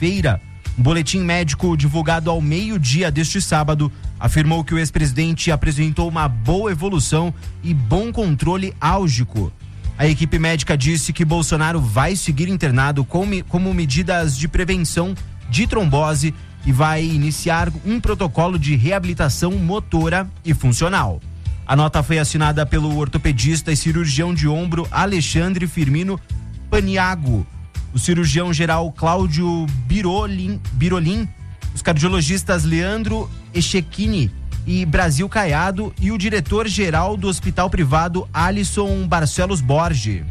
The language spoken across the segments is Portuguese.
feira. Um boletim médico divulgado ao meio-dia deste sábado afirmou que o ex-presidente apresentou uma boa evolução e bom controle álgico. A equipe médica disse que Bolsonaro vai seguir internado como medidas de prevenção de trombose e vai iniciar um protocolo de reabilitação motora e funcional. A nota foi assinada pelo ortopedista e cirurgião de ombro Alexandre Firmino Paniago, o cirurgião geral Cláudio Birolin, os cardiologistas Leandro Echechini e Brasil Caiado e o diretor-geral do hospital privado Alisson Barcelos Borges.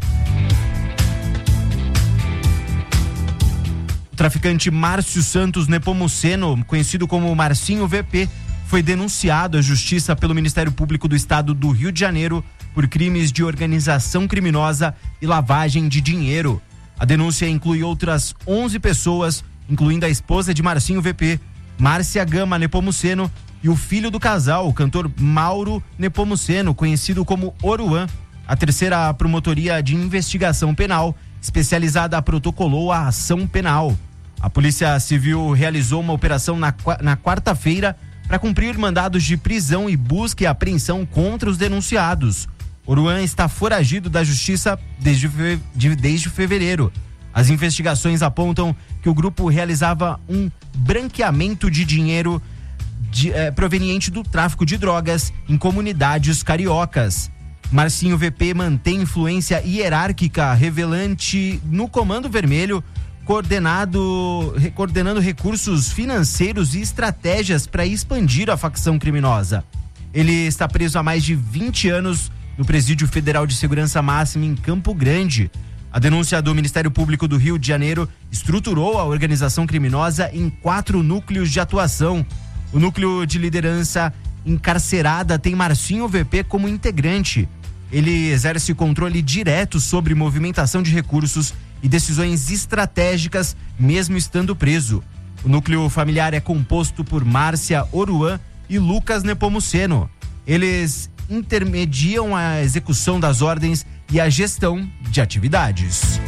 O traficante Márcio Santos Nepomuceno, conhecido como Marcinho VP, foi denunciado à justiça pelo Ministério Público do Estado do Rio de Janeiro por crimes de organização criminosa e lavagem de dinheiro. A denúncia inclui outras 11 pessoas, incluindo a esposa de Marcinho VP, Márcia Gama Nepomuceno, e o filho do casal, o cantor Mauro Nepomuceno, conhecido como Oruan. A terceira promotoria de investigação penal, especializada, protocolou a ação penal. A Polícia Civil realizou uma operação na quarta-feira para cumprir mandados de prisão e busca e apreensão contra os denunciados. Oruan está foragido da justiça desde fevereiro. As investigações apontam que o grupo realizava um branqueamento de dinheiro proveniente do tráfico de drogas em comunidades cariocas. Marcinho VP mantém influência hierárquica revelante no Comando Vermelho, coordenando recursos financeiros e estratégias para expandir a facção criminosa. Ele está preso há mais de 20 anos no Presídio Federal de Segurança Máxima em Campo Grande. A denúncia do Ministério Público do Rio de Janeiro estruturou a organização criminosa em 4 núcleos de atuação. O núcleo de liderança encarcerada tem Marcinho VP como integrante. Ele exerce controle direto sobre movimentação de recursos e decisões estratégicas, mesmo estando preso. O núcleo familiar é composto por Márcia Oruan e Lucas Nepomuceno. Eles intermediam a execução das ordens e a gestão de atividades.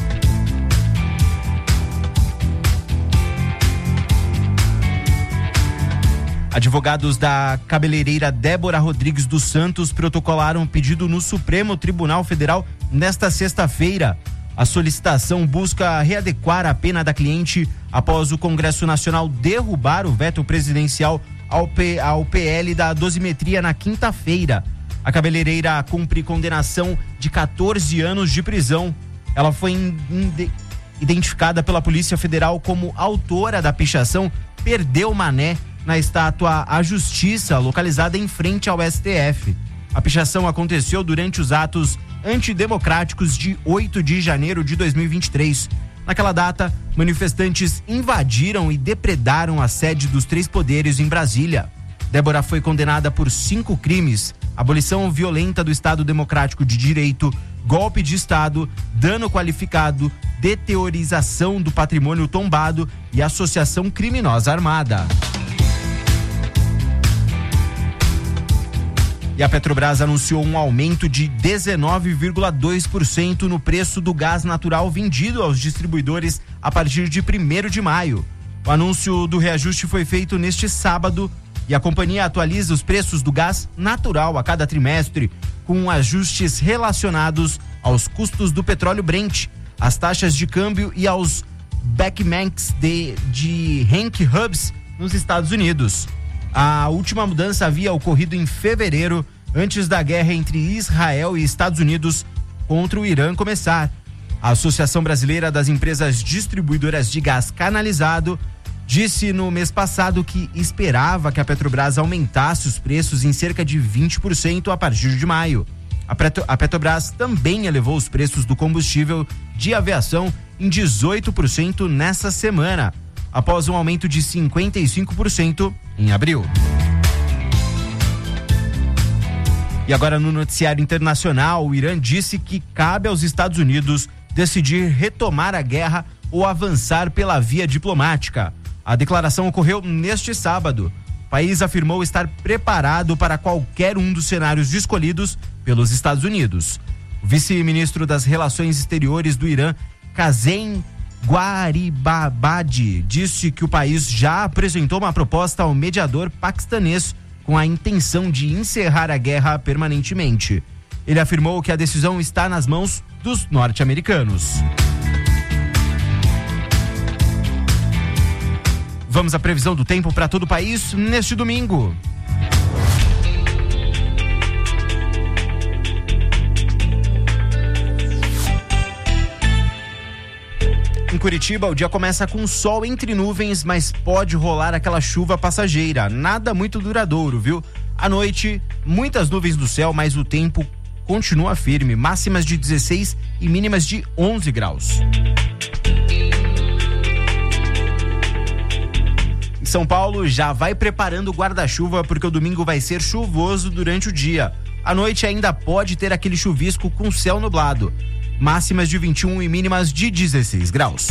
Advogados da cabeleireira Débora Rodrigues dos Santos protocolaram um pedido no Supremo Tribunal Federal nesta sexta-feira. A solicitação busca readequar a pena da cliente após o Congresso Nacional derrubar o veto presidencial ao PL da dosimetria na quinta-feira. A cabeleireira cumpre condenação de 14 anos de prisão. Ela foi identificada pela Polícia Federal como autora da pichação Perdeu Mané na estátua à Justiça, localizada em frente ao STF. A pichação aconteceu durante os atos antidemocráticos de 8 de janeiro de 2023. Naquela data, manifestantes invadiram e depredaram a sede dos 3 poderes em Brasília. Débora foi condenada por 5 crimes: abolição violenta do Estado Democrático de Direito, golpe de Estado, dano qualificado, deteriorização do patrimônio tombado e associação criminosa armada. E a Petrobras anunciou um aumento de 19,2% no preço do gás natural vendido aos distribuidores a partir de 1º de maio. O anúncio do reajuste foi feito neste sábado e a companhia atualiza os preços do gás natural a cada trimestre, com ajustes relacionados aos custos do petróleo Brent, às taxas de câmbio e aos backmarks de Henry Hubs nos Estados Unidos. A última mudança havia ocorrido em fevereiro, antes da guerra entre Israel e Estados Unidos contra o Irã começar. A Associação Brasileira das Empresas Distribuidoras de Gás Canalizado disse no mês passado que esperava que a Petrobras aumentasse os preços em cerca de 20% a partir de maio. A Petrobras também elevou os preços do combustível de aviação em 18% nessa semana, após um aumento de 55% em abril. E agora no noticiário internacional, o Irã disse que cabe aos Estados Unidos decidir retomar a guerra ou avançar pela via diplomática. A declaração ocorreu neste sábado. O país afirmou estar preparado para qualquer um dos cenários escolhidos pelos Estados Unidos. O vice-ministro das Relações Exteriores do Irã, Qasem Gharibabadi disse que o país já apresentou uma proposta ao mediador paquistanês com a intenção de encerrar a guerra permanentemente. Ele afirmou que a decisão está nas mãos dos norte-americanos. Vamos à previsão do tempo para todo o país neste domingo. Em Curitiba, o dia começa com sol entre nuvens, mas pode rolar aquela chuva passageira. Nada muito duradouro, viu? À noite, muitas nuvens no céu, mas o tempo continua firme. Máximas de 16 e mínimas de 11 graus. Em São Paulo, já vai preparando o guarda-chuva porque o domingo vai ser chuvoso durante o dia. À noite ainda pode ter aquele chuvisco com céu nublado. Máximas de 21 e mínimas de 16 graus.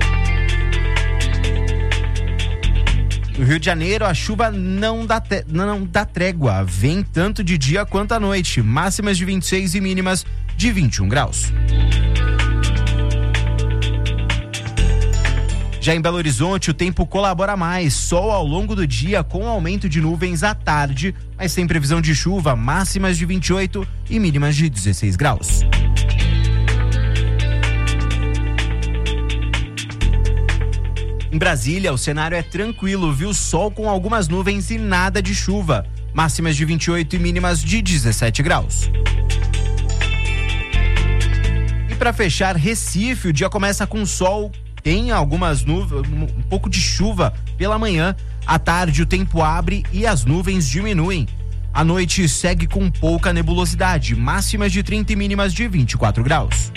No Rio de Janeiro, a chuva não dá trégua. Vem tanto de dia quanto à noite. Máximas de 26 e mínimas de 21 graus. Já em Belo Horizonte, o tempo colabora mais. Sol ao longo do dia com aumento de nuvens à tarde, mas sem previsão de chuva. Máximas de 28 e mínimas de 16 graus. Em Brasília, o cenário é tranquilo, viu? Sol com algumas nuvens e nada de chuva. Máximas de 28 e mínimas de 17 graus. E para fechar, Recife, o dia começa com sol, tem algumas nuvens, um pouco de chuva pela manhã. À tarde, o tempo abre e as nuvens diminuem. À noite, segue com pouca nebulosidade. Máximas de 30 e mínimas de 24 graus.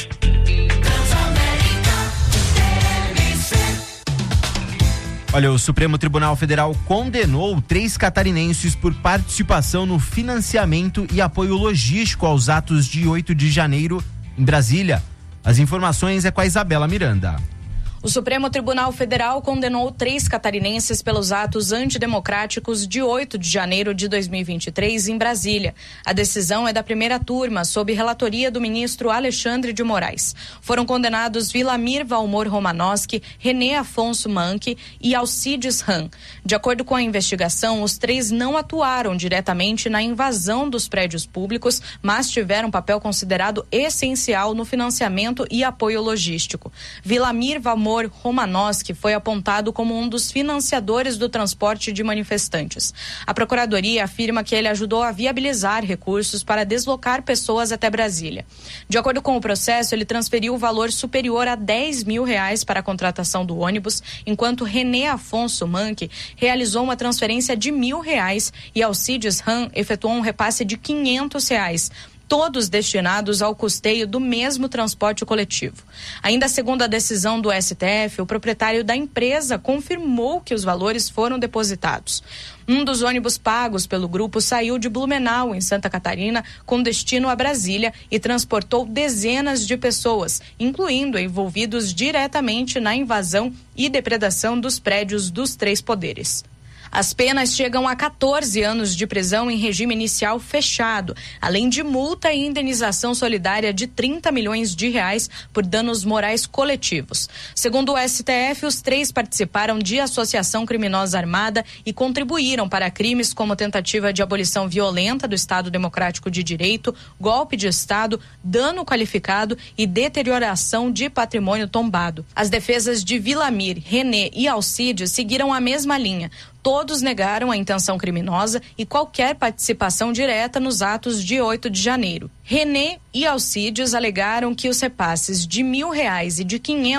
Olha, o Supremo Tribunal Federal condenou 3 catarinenses por participação no financiamento e apoio logístico aos atos de 8 de janeiro em Brasília. As informações é com a Isabela Miranda. O Supremo Tribunal Federal condenou 3 catarinenses pelos atos antidemocráticos de 8 de janeiro de 2023 em Brasília. A decisão é da primeira turma, sob relatoria do ministro Alexandre de Moraes. Foram condenados Vilamir Valmor Romanowski, René Afonso Manque e Alcides Ram. De acordo com a investigação, os 3 não atuaram diretamente na invasão dos prédios públicos, mas tiveram papel considerado essencial no financiamento e apoio logístico. Vilamir Valmor Romanowski foi apontado como um dos financiadores do transporte de manifestantes. A Procuradoria afirma que ele ajudou a viabilizar recursos para deslocar pessoas até Brasília. De acordo com o processo, ele transferiu o valor superior a R$10 mil para a contratação do ônibus, enquanto René Afonso Manque realizou uma transferência de R$1.000 e Alcides Ram efetuou um repasse de R$500. Todos destinados ao custeio do mesmo transporte coletivo. Ainda segundo a decisão do STF, o proprietário da empresa confirmou que os valores foram depositados. Um dos ônibus pagos pelo grupo saiu de Blumenau, em Santa Catarina, com destino a Brasília e transportou dezenas de pessoas, incluindo envolvidos diretamente na invasão e depredação dos prédios dos 3 poderes. As penas chegam a 14 anos de prisão em regime inicial fechado, além de multa e indenização solidária de R$30 milhões por danos morais coletivos. Segundo o STF, os 3 participaram de associação criminosa armada e contribuíram para crimes como tentativa de abolição violenta do Estado Democrático de Direito, golpe de Estado, dano qualificado e deterioração de patrimônio tombado. As defesas de Vilamir, René e Alcides seguiram a mesma linha. Todos negaram a intenção criminosa e qualquer participação direta nos atos de 8 de janeiro. René e Alcides alegaram que os repasses de R$1.000 e de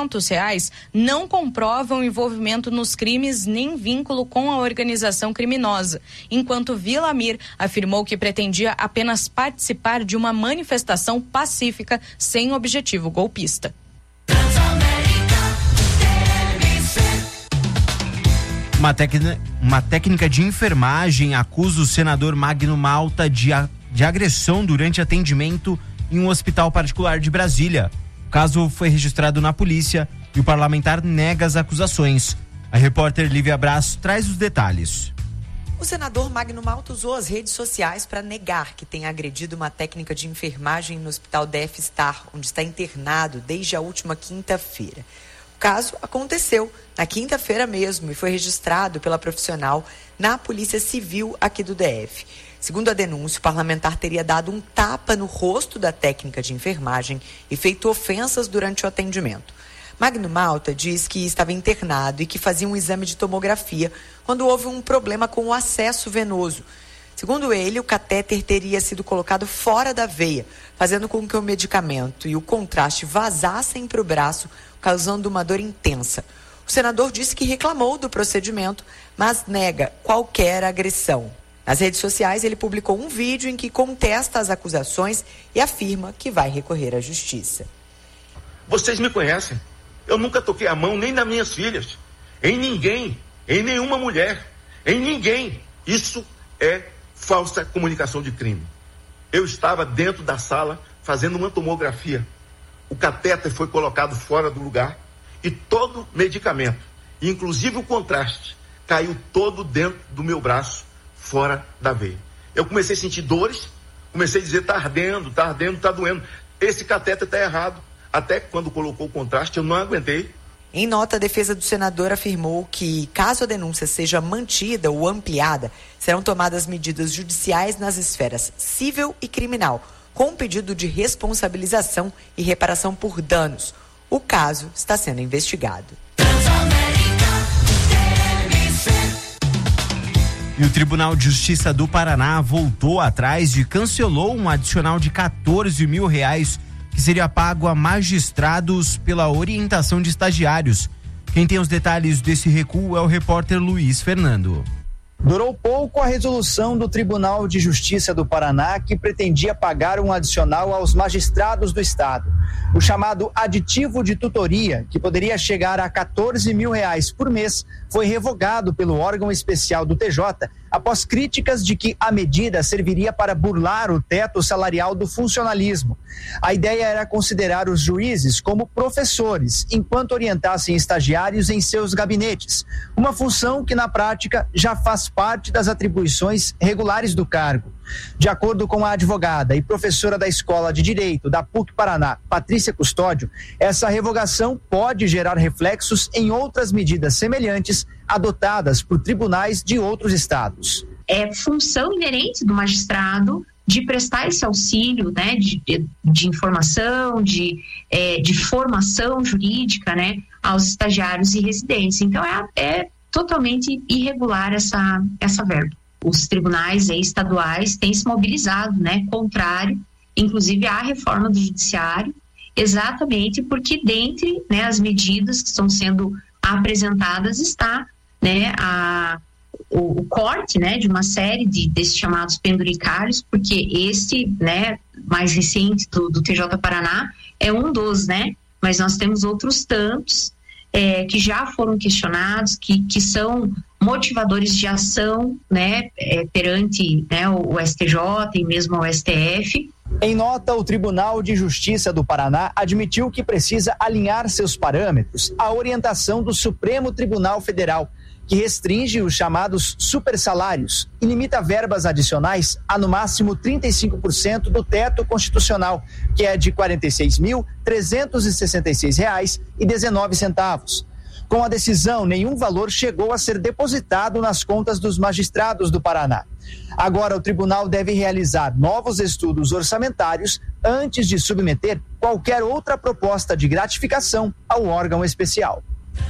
R$500 não comprovam envolvimento nos crimes nem vínculo com a organização criminosa, enquanto Vilamir afirmou que pretendia apenas participar de uma manifestação pacífica sem objetivo golpista. Uma técnica de enfermagem acusa o senador Magno Malta de agressão durante atendimento em um hospital particular de Brasília. O caso foi registrado na polícia e o parlamentar nega as acusações. A repórter Lívia Braz traz os detalhes. O senador Magno Malta usou as redes sociais para negar que tenha agredido uma técnica de enfermagem no hospital DF Star, onde está internado desde a última quinta-feira. caso aconteceu na quinta-feira mesmo e foi registrado pela profissional na Polícia Civil aqui do DF. Segundo a denúncia, o parlamentar teria dado um tapa no rosto da técnica de enfermagem e feito ofensas durante o atendimento. Magno Malta diz que estava internado e que fazia um exame de tomografia quando houve um problema com o acesso venoso. Segundo ele, o catéter teria sido colocado fora da veia, fazendo com que o medicamento e o contraste vazassem para o braço, causando uma dor intensa. O senador disse que reclamou do procedimento, mas nega qualquer agressão. Nas redes sociais, ele publicou um vídeo em que contesta as acusações e afirma que vai recorrer à justiça. Vocês me conhecem. Eu nunca toquei a mão nem nas minhas filhas, em ninguém, em nenhuma mulher, em ninguém. Isso é falsa comunicação de crime. Eu estava dentro da sala fazendo uma tomografia. O catéter foi colocado fora do lugar e todo medicamento, inclusive o contraste, caiu todo dentro do meu braço, fora da veia. Eu comecei a sentir dores, comecei a dizer, tá ardendo, tá doendo. Esse catéter tá errado. Até quando colocou o contraste, eu não aguentei. Em nota, a defesa do senador afirmou que, caso a denúncia seja mantida ou ampliada, serão tomadas medidas judiciais nas esferas civil e criminal, com pedido de responsabilização e reparação por danos. O caso está sendo investigado. E o Tribunal de Justiça do Paraná voltou atrás e cancelou um adicional de R$14 mil que seria pago a magistrados pela orientação de estagiários. Quem tem os detalhes desse recuo é o repórter Luiz Fernando. Durou pouco a resolução do Tribunal de Justiça do Paraná, que pretendia pagar um adicional aos magistrados do estado. O chamado aditivo de tutoria, que poderia chegar a R$14 mil por mês, foi revogado pelo órgão especial do TJ, após críticas de que a medida serviria para burlar o teto salarial do funcionalismo. A ideia era considerar os juízes como professores, enquanto orientassem estagiários em seus gabinetes, uma função que na prática já faz parte das atribuições regulares do cargo. De acordo com a advogada e professora da Escola de Direito da PUC Paraná, Patrícia Custódio, essa revogação pode gerar reflexos em outras medidas semelhantes adotadas por tribunais de outros estados. É função inerente do magistrado de prestar esse auxílio, né, de informação, de formação jurídica, né, aos estagiários e residentes. Então é totalmente irregular essa verba. Os tribunais estaduais têm se mobilizado, né, contrário, inclusive à reforma do judiciário, exatamente porque dentre, né, as medidas que estão sendo apresentadas está, né, o corte, né, de uma série desses chamados penduricários, porque esse, né, mais recente do TJ Paraná é um dos, né, mas nós temos outros tantos que já foram questionados, que são motivadores de ação, né, perante, né, o STJ e mesmo o STF. Em nota, o Tribunal de Justiça do Paraná admitiu que precisa alinhar seus parâmetros à orientação do Supremo Tribunal Federal, que restringe os chamados supersalários e limita verbas adicionais a no máximo 35% do teto constitucional, que é de R$ 46.366,19. Com a decisão, nenhum valor chegou a ser depositado nas contas dos magistrados do Paraná. Agora, o tribunal deve realizar novos estudos orçamentários antes de submeter qualquer outra proposta de gratificação ao órgão especial.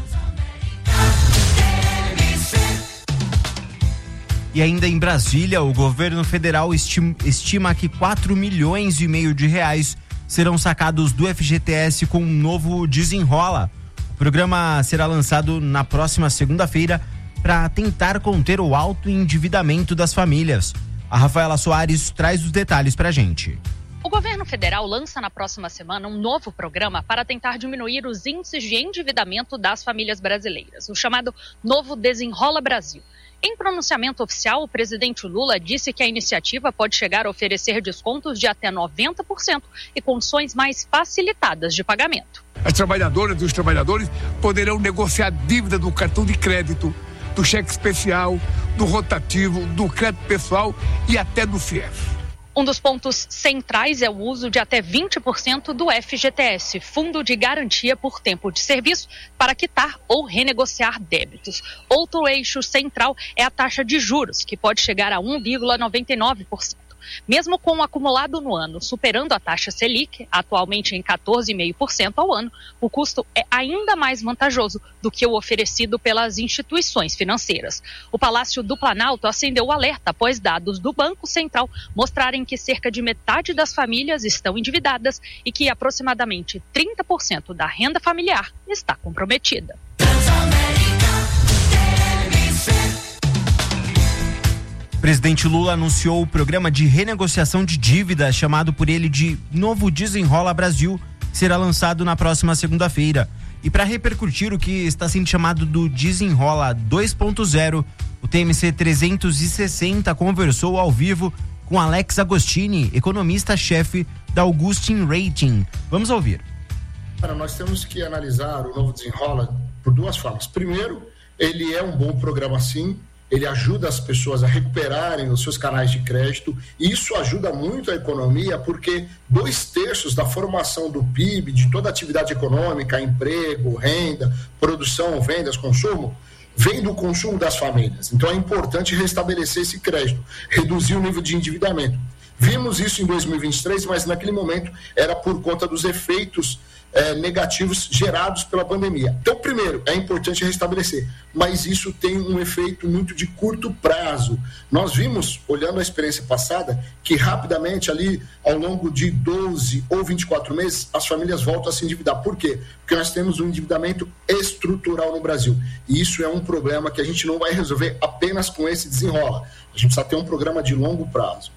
E ainda em Brasília, o governo federal estima que R$4,5 milhões serão sacados do FGTS com um novo Desenrola. O programa será lançado na próxima segunda-feira para tentar conter o alto endividamento das famílias. A Rafaela Soares traz os detalhes para a gente. O governo federal lança na próxima semana um novo programa para tentar diminuir os índices de endividamento das famílias brasileiras, o chamado Novo Desenrola Brasil. Em pronunciamento oficial, o presidente Lula disse que a iniciativa pode chegar a oferecer descontos de até 90% e condições mais facilitadas de pagamento. As trabalhadoras e os trabalhadores poderão negociar dívida do cartão de crédito, do cheque especial, do rotativo, do crédito pessoal e até do FIES. Um dos pontos centrais é o uso de até 20% do FGTS, Fundo de Garantia por Tempo de Serviço, para quitar ou renegociar débitos. Outro eixo central é a taxa de juros, que pode chegar a 1,99%. Mesmo com o acumulado no ano superando a taxa Selic, atualmente em 14,5% ao ano, o custo é ainda mais vantajoso do que o oferecido pelas instituições financeiras. O Palácio do Planalto acendeu o alerta após dados do Banco Central mostrarem que cerca de metade das famílias estão endividadas e que aproximadamente 30% da renda familiar está comprometida. O presidente Lula anunciou o programa de renegociação de dívidas, chamado por ele de Novo Desenrola Brasil, que será lançado na próxima segunda-feira. E para repercutir o que está sendo chamado do Desenrola 2.0, o TMC 360 conversou ao vivo com Alex Agostini, economista-chefe da Augustin Rating. Vamos ouvir. Nós temos que analisar o Novo Desenrola por duas formas. Primeiro, ele é um bom programa sim, ele ajuda as pessoas a recuperarem os seus canais de crédito, e isso ajuda muito a economia, porque 2/3 da formação do PIB, de toda a atividade econômica, emprego, renda, produção, vendas, consumo, vem do consumo das famílias. Então é importante restabelecer esse crédito, reduzir o nível de endividamento. Vimos isso em 2023, mas naquele momento era por conta dos efeitos negativos gerados pela pandemia. Então, primeiro, é importante restabelecer, mas isso tem um efeito muito de curto prazo. Nós vimos, olhando a experiência passada, que rapidamente ali, ao longo de 12 ou 24 meses, as famílias voltam a se endividar. Por quê? Porque nós temos um endividamento estrutural no Brasil. E isso é um problema que a gente não vai resolver apenas com esse desenrola. A gente precisa ter um programa de longo prazo.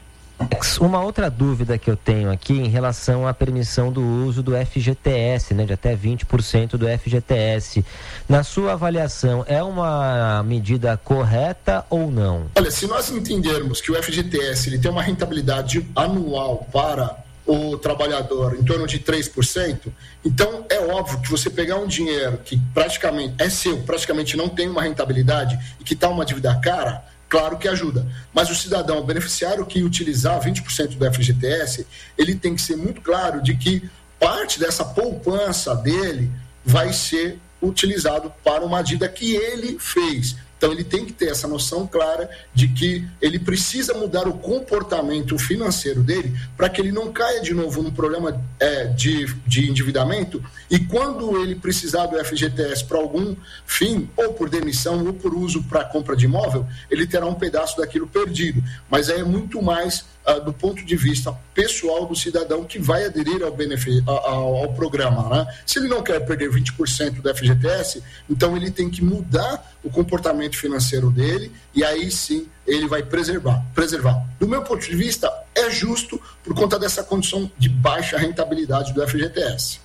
Uma outra dúvida que eu tenho aqui em relação à permissão do uso do FGTS, né, de até 20% do FGTS. Na sua avaliação, é uma medida correta ou não? Olha, se nós entendermos que o FGTS ele tem uma rentabilidade anual para o trabalhador em torno de 3%, então é óbvio que você pegar um dinheiro que praticamente é seu, praticamente não tem uma rentabilidade e que está uma dívida cara, claro que ajuda, mas o cidadão, o beneficiário que utilizar 20% do FGTS, ele tem que ser muito claro de que parte dessa poupança dele vai ser utilizado para uma dívida que ele fez. Então ele tem que ter essa noção clara de que ele precisa mudar o comportamento financeiro dele para que ele não caia de novo num problema de endividamento, e quando ele precisar do FGTS para algum fim, ou por demissão ou por uso para compra de imóvel, ele terá um pedaço daquilo perdido. Mas é muito mais do ponto de vista pessoal do cidadão que vai aderir ao programa, né? Se ele não quer perder 20% do FGTS, então ele tem que mudar o comportamento financeiro dele, e aí sim ele vai preservar. Do meu ponto de vista, é justo por conta dessa condição de baixa rentabilidade do FGTS.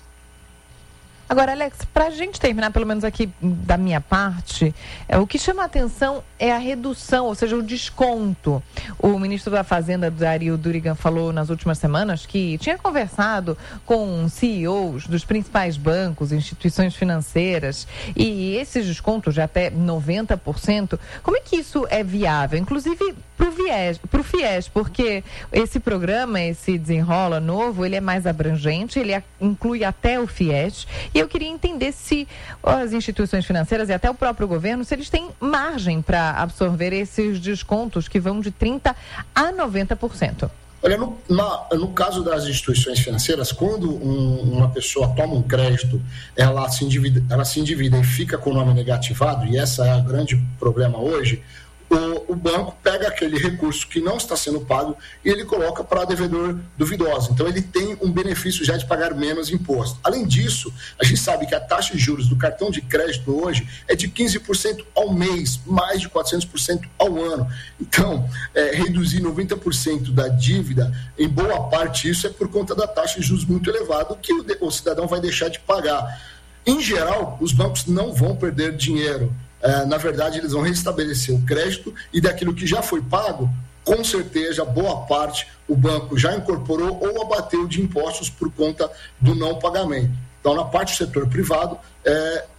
Agora, Alex, para a gente terminar, pelo menos aqui da minha parte, o que chama a atenção é a redução, ou seja, o desconto. O ministro da Fazenda, Dario Durigan, falou nas últimas semanas que tinha conversado com CEOs dos principais bancos, instituições financeiras, e esses descontos de até 90%, como é que isso é viável? Inclusive para o FIES, porque esse programa, esse Desenrola novo, ele é mais abrangente, ele inclui até o FIES, e eu queria entender se as instituições financeiras e até o próprio governo, se eles têm margem para absorver esses descontos que vão de 30% a 90%. Olha, no caso das instituições financeiras, quando uma pessoa toma um crédito, ela se endivida e fica com o nome negativado, e esse é o grande problema hoje, o banco pega aquele recurso que não está sendo pago e ele coloca para devedor duvidoso. Então ele tem um benefício já de pagar menos imposto. Além disso, a gente sabe que a taxa de juros do cartão de crédito hoje é de 15% ao mês, mais de 400% ao ano. Então, reduzir 90% da dívida, em boa parte isso é por conta da taxa de juros muito elevada, que o cidadão vai deixar de pagar. Em geral, os bancos não vão perder dinheiro. Na verdade, eles vão restabelecer o crédito, e daquilo que já foi pago, com certeza, boa parte o banco já incorporou ou abateu de impostos por conta do não pagamento. Então, na parte do setor privado,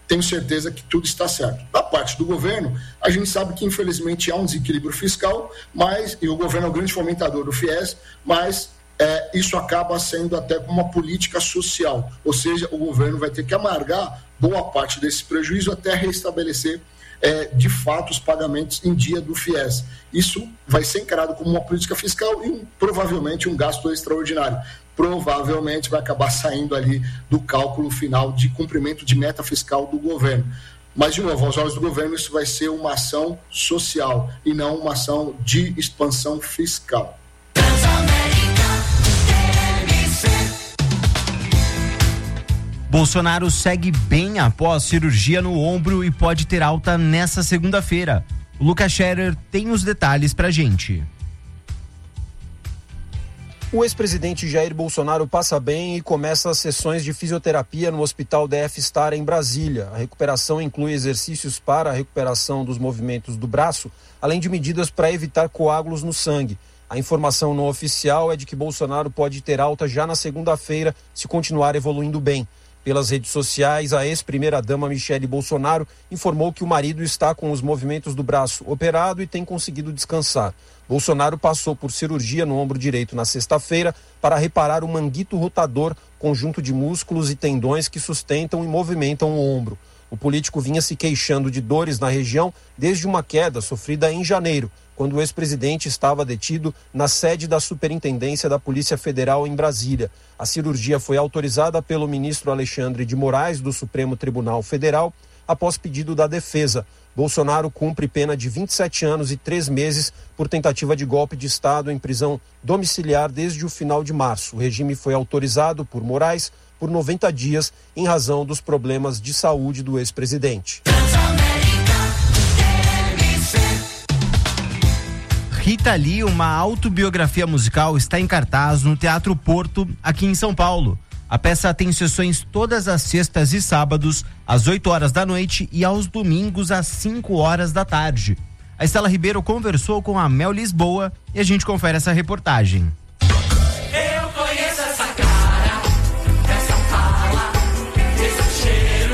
tenho certeza que tudo está certo. Da parte do governo, a gente sabe que infelizmente há um desequilíbrio fiscal, e o governo é o grande fomentador do FIES, mas isso acaba sendo até uma política social, ou seja, o governo vai ter que amargar boa parte desse prejuízo até restabelecer de fato os pagamentos em dia do FIES. Isso vai ser encarado como uma política fiscal e provavelmente um gasto extraordinário. Provavelmente vai acabar saindo ali do cálculo final de cumprimento de meta fiscal do governo. Mas, de novo, aos olhos do governo, isso vai ser uma ação social e não uma ação de expansão fiscal. Bolsonaro segue bem após cirurgia no ombro e pode ter alta nessa segunda-feira. O Lucas Scherer tem os detalhes pra gente. O ex-presidente Jair Bolsonaro passa bem e começa as sessões de fisioterapia no Hospital DF Star em Brasília. A recuperação inclui exercícios para a recuperação dos movimentos do braço, além de medidas para evitar coágulos no sangue. A informação não oficial é de que Bolsonaro pode ter alta já na segunda-feira se continuar evoluindo bem. Pelas redes sociais, a ex-primeira-dama Michele Bolsonaro informou que o marido está com os movimentos do braço operado e tem conseguido descansar. Bolsonaro passou por cirurgia no ombro direito na sexta-feira para reparar o manguito rotador, conjunto de músculos e tendões que sustentam e movimentam o ombro. O político vinha se queixando de dores na região desde uma queda sofrida em janeiro, quando o ex-presidente estava detido na sede da Superintendência da Polícia Federal em Brasília. A cirurgia foi autorizada pelo ministro Alexandre de Moraes, do Supremo Tribunal Federal, após pedido da defesa. Bolsonaro cumpre pena de 27 anos e 3 meses por tentativa de golpe de Estado em prisão domiciliar desde o final de março. O regime foi autorizado por Moraes por 90 dias em razão dos problemas de saúde do ex-presidente. Rita Lee, uma autobiografia musical, está em cartaz no Teatro Porto, aqui em São Paulo. A peça tem sessões todas as sextas e sábados, às 8 horas da noite e aos domingos, às 5 horas da tarde. A Estela Ribeiro conversou com a Mel Lisboa e a gente confere essa reportagem. Eu conheço essa cara, essa fala, esse cheiro,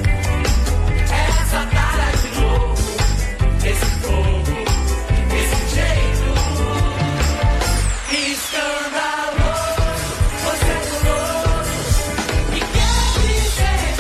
essa cara de louco, esse fogo, esse jeito escandaloso, você pulou e quer me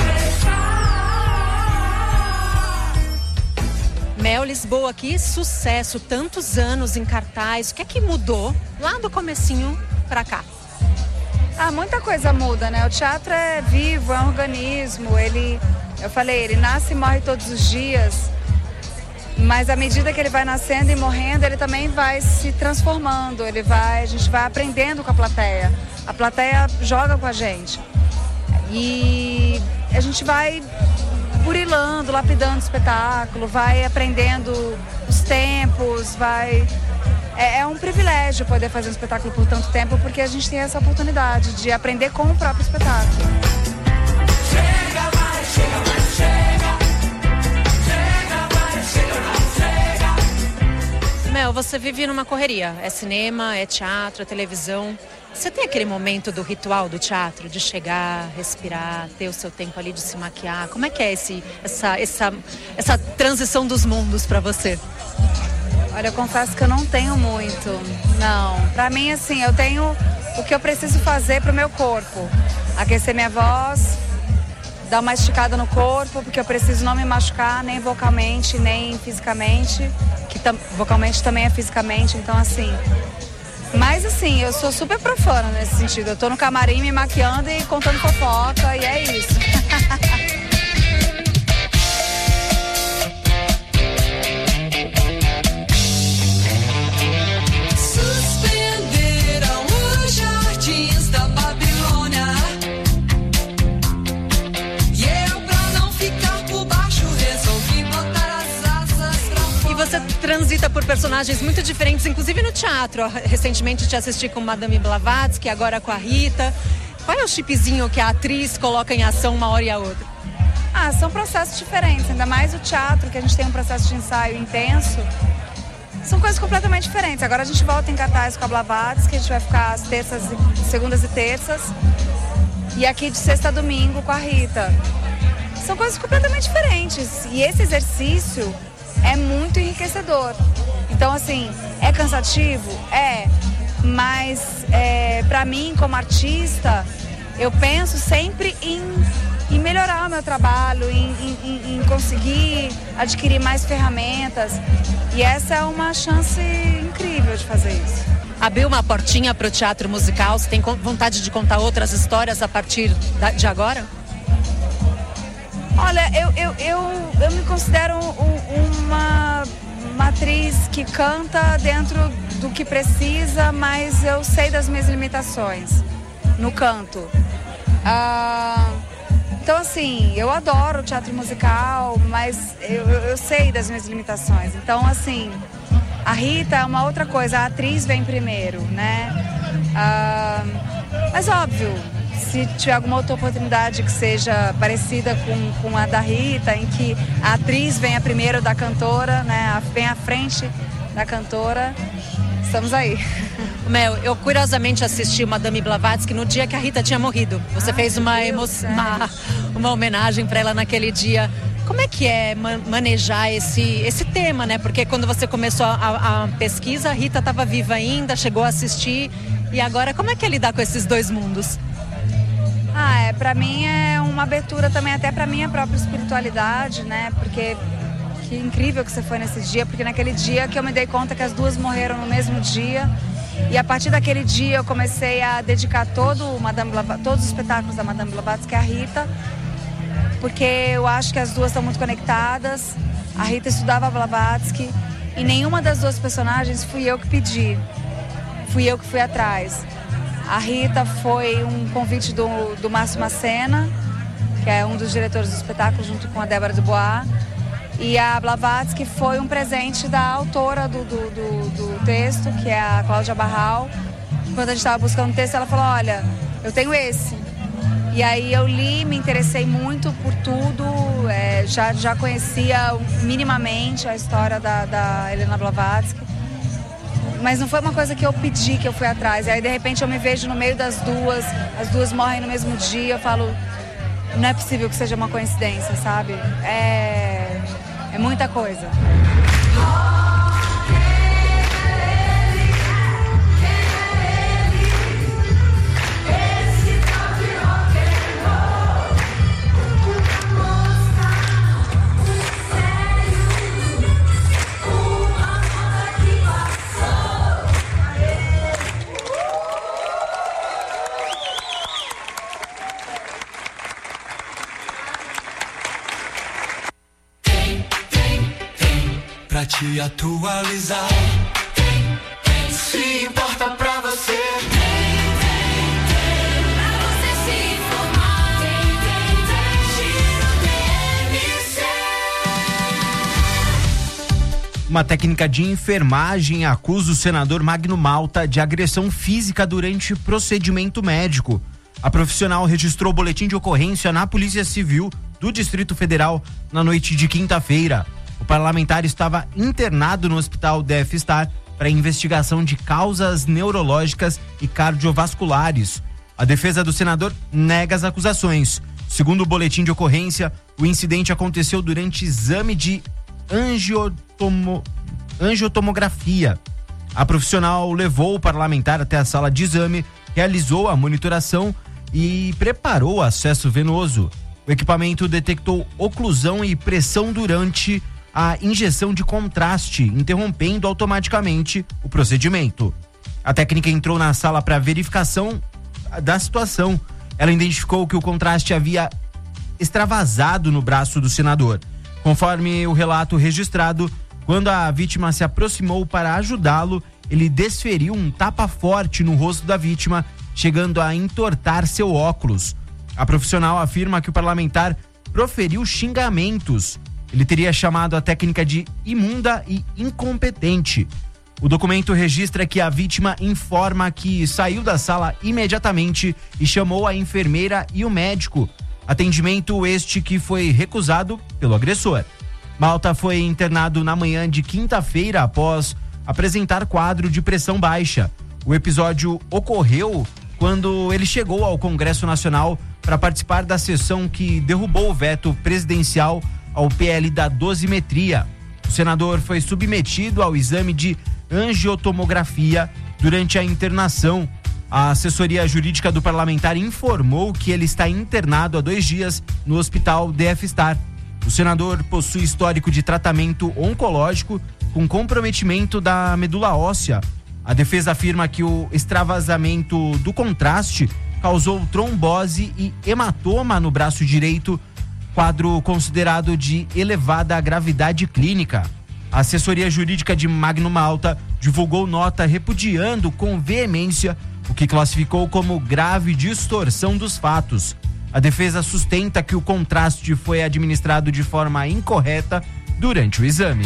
sequestrar. Mel Lisboa, que sucesso, tantos anos em cartaz. O que é que mudou lá do comecinho pra cá? Muita coisa muda, né? O teatro é vivo, é um organismo, ele nasce e morre todos os dias, mas à medida que ele vai nascendo e morrendo, ele também vai se transformando, a gente vai aprendendo com a plateia joga com a gente, e a gente vai burilando, lapidando o espetáculo, vai aprendendo os tempos, É um privilégio poder fazer um espetáculo por tanto tempo, porque a gente tem essa oportunidade de aprender com o próprio espetáculo. Chega, vai, chega, vai, chega. Chega, vai, chega, não chega. Mel, você vive numa correria. É cinema, é teatro, é televisão. Você tem aquele momento do ritual do teatro, de chegar, respirar, ter o seu tempo ali de se maquiar? Como é que é essa transição dos mundos pra você? Olha, eu confesso que eu não tenho muito, não. Pra mim, assim, eu tenho o que eu preciso fazer pro meu corpo. Aquecer minha voz, dar uma esticada no corpo, porque eu preciso não me machucar, nem vocalmente, nem fisicamente, que vocalmente também é fisicamente, então assim... Mas assim, eu sou super profana nesse sentido. Eu tô no camarim me maquiando e contando fofoca, e é isso. Você transita por personagens muito diferentes, inclusive no teatro. Recentemente te assisti com Madame Blavatsky, agora com a Rita. Qual é o chipzinho que a atriz coloca em ação uma hora e a outra? São processos diferentes, ainda mais o teatro, que a gente tem um processo de ensaio intenso. São coisas completamente diferentes. Agora a gente volta em cartaz com a Blavatsky, a gente vai ficar às segundas e terças. E aqui de sexta a domingo com a Rita. são coisas completamente diferentes. E esse exercício é muito enriquecedor. Então, assim, é cansativo? É. Mas, para mim, como artista, eu penso sempre em melhorar o meu trabalho, em conseguir adquirir mais ferramentas. E essa é uma chance incrível de fazer isso. Abriu uma portinha para o teatro musical? Você tem vontade de contar outras histórias a partir de agora? Olha, eu me considero uma atriz que canta dentro do que precisa, mas eu sei das minhas limitações no canto. Então, assim, eu adoro teatro musical, mas eu sei das minhas limitações. Então, assim, a Rita é uma outra coisa, a atriz vem primeiro, né? Mas, óbvio, se tiver alguma outra oportunidade que seja parecida com a da Rita, em que a atriz venha primeiro da cantora, né? Vem à frente da cantora, estamos aí. Mel, eu curiosamente assisti o Madame Blavatsky no dia que a Rita tinha morrido. Você fez uma homenagem para ela naquele dia. Como é que é manejar esse tema, né? Porque quando você começou a pesquisa, a Rita estava viva ainda, chegou a assistir. E agora, como é que é lidar com esses dois mundos? Para mim é uma abertura também até para minha própria espiritualidade, né? Porque que incrível que você foi nesse dia, porque naquele dia que eu me dei conta que as duas morreram no mesmo dia. E a partir daquele dia eu comecei a dedicar todos os espetáculos da Madame Blavatsky à Rita, porque eu acho que as duas estão muito conectadas. A Rita estudava Blavatsky e nenhuma das duas personagens fui eu que pedi, fui eu que fui atrás. A Rita foi um convite do Márcio Macena, que é um dos diretores do espetáculo, junto com a Débora Dubois. E a Blavatsky foi um presente da autora do texto, que é a Cláudia Barral. Quando a gente estava buscando o texto, ela falou, olha, eu tenho esse. E aí eu li, me interessei muito por tudo, já conhecia minimamente a história da Helena Blavatsky. Mas não foi uma coisa que eu pedi, que eu fui atrás. E aí, de repente, eu me vejo no meio das duas, as duas morrem no mesmo dia, eu falo, não é possível que seja uma coincidência, sabe? É muita coisa. Pra te atualizar, se importa pra você, pra você se informar, Giro Uma técnica de enfermagem acusa o senador Magno Malta de agressão física durante procedimento médico. A profissional registrou boletim de ocorrência na Polícia Civil do Distrito Federal na noite de quinta-feira. O parlamentar estava internado no Hospital DF-Star para investigação de causas neurológicas e cardiovasculares. A defesa do senador nega as acusações. Segundo o boletim de ocorrência, o incidente aconteceu durante exame de angiotomografia. A profissional levou o parlamentar até a sala de exame, realizou a monitoração e preparou o acesso venoso. O equipamento detectou oclusão e pressão durante a injeção de contraste, interrompendo automaticamente o procedimento. A técnica entrou na sala para verificação da situação. Ela identificou que o contraste havia extravasado no braço do senador. Conforme o relato registrado, quando a vítima se aproximou para ajudá-lo, ele desferiu um tapa forte no rosto da vítima, chegando a entortar seu óculos. A profissional afirma que o parlamentar proferiu xingamentos. Ele teria chamado a técnica de imunda e incompetente. O documento registra que a vítima informa que saiu da sala imediatamente e chamou a enfermeira e o médico. Atendimento este que foi recusado pelo agressor. Malta foi internado na manhã de quinta-feira após apresentar quadro de pressão baixa. O episódio ocorreu quando ele chegou ao Congresso Nacional para participar da sessão que derrubou o veto presidencial ao PL da dosimetria. O senador foi submetido ao exame de angiotomografia durante a internação. A assessoria jurídica do parlamentar informou que ele está internado há 2 dias no hospital DF-Star. O senador possui histórico de tratamento oncológico com comprometimento da medula óssea. A defesa afirma que o extravasamento do contraste causou trombose e hematoma no braço direito, quadro considerado de elevada gravidade clínica. A assessoria jurídica de Magno Malta divulgou nota repudiando com veemência o que classificou como grave distorção dos fatos. A defesa sustenta que o contraste foi administrado de forma incorreta durante o exame.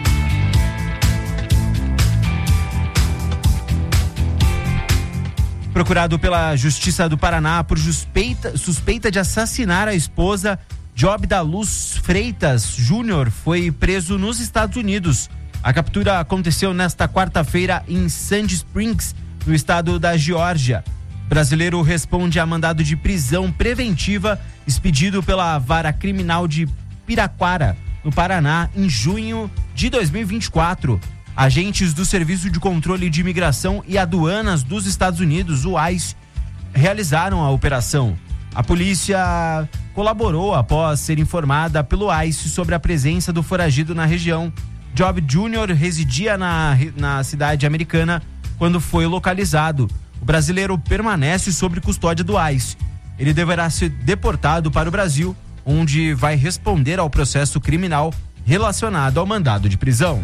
Procurado pela Justiça do Paraná por suspeita de assassinar a esposa, Job da Luz Freitas Júnior foi preso nos Estados Unidos. A captura aconteceu nesta quarta-feira em Sandy Springs, no estado da Geórgia. O brasileiro responde a mandado de prisão preventiva expedido pela Vara Criminal de Piraquara, no Paraná, em junho de 2024. Agentes do Serviço de Controle de Imigração e Aduanas dos Estados Unidos, o ICE, realizaram a operação. A polícia colaborou após ser informada pelo ICE sobre a presença do foragido na região. Job Jr. residia na cidade americana quando foi localizado. O brasileiro permanece sob custódia do ICE. Ele deverá ser deportado para o Brasil, onde vai responder ao processo criminal relacionado ao mandado de prisão.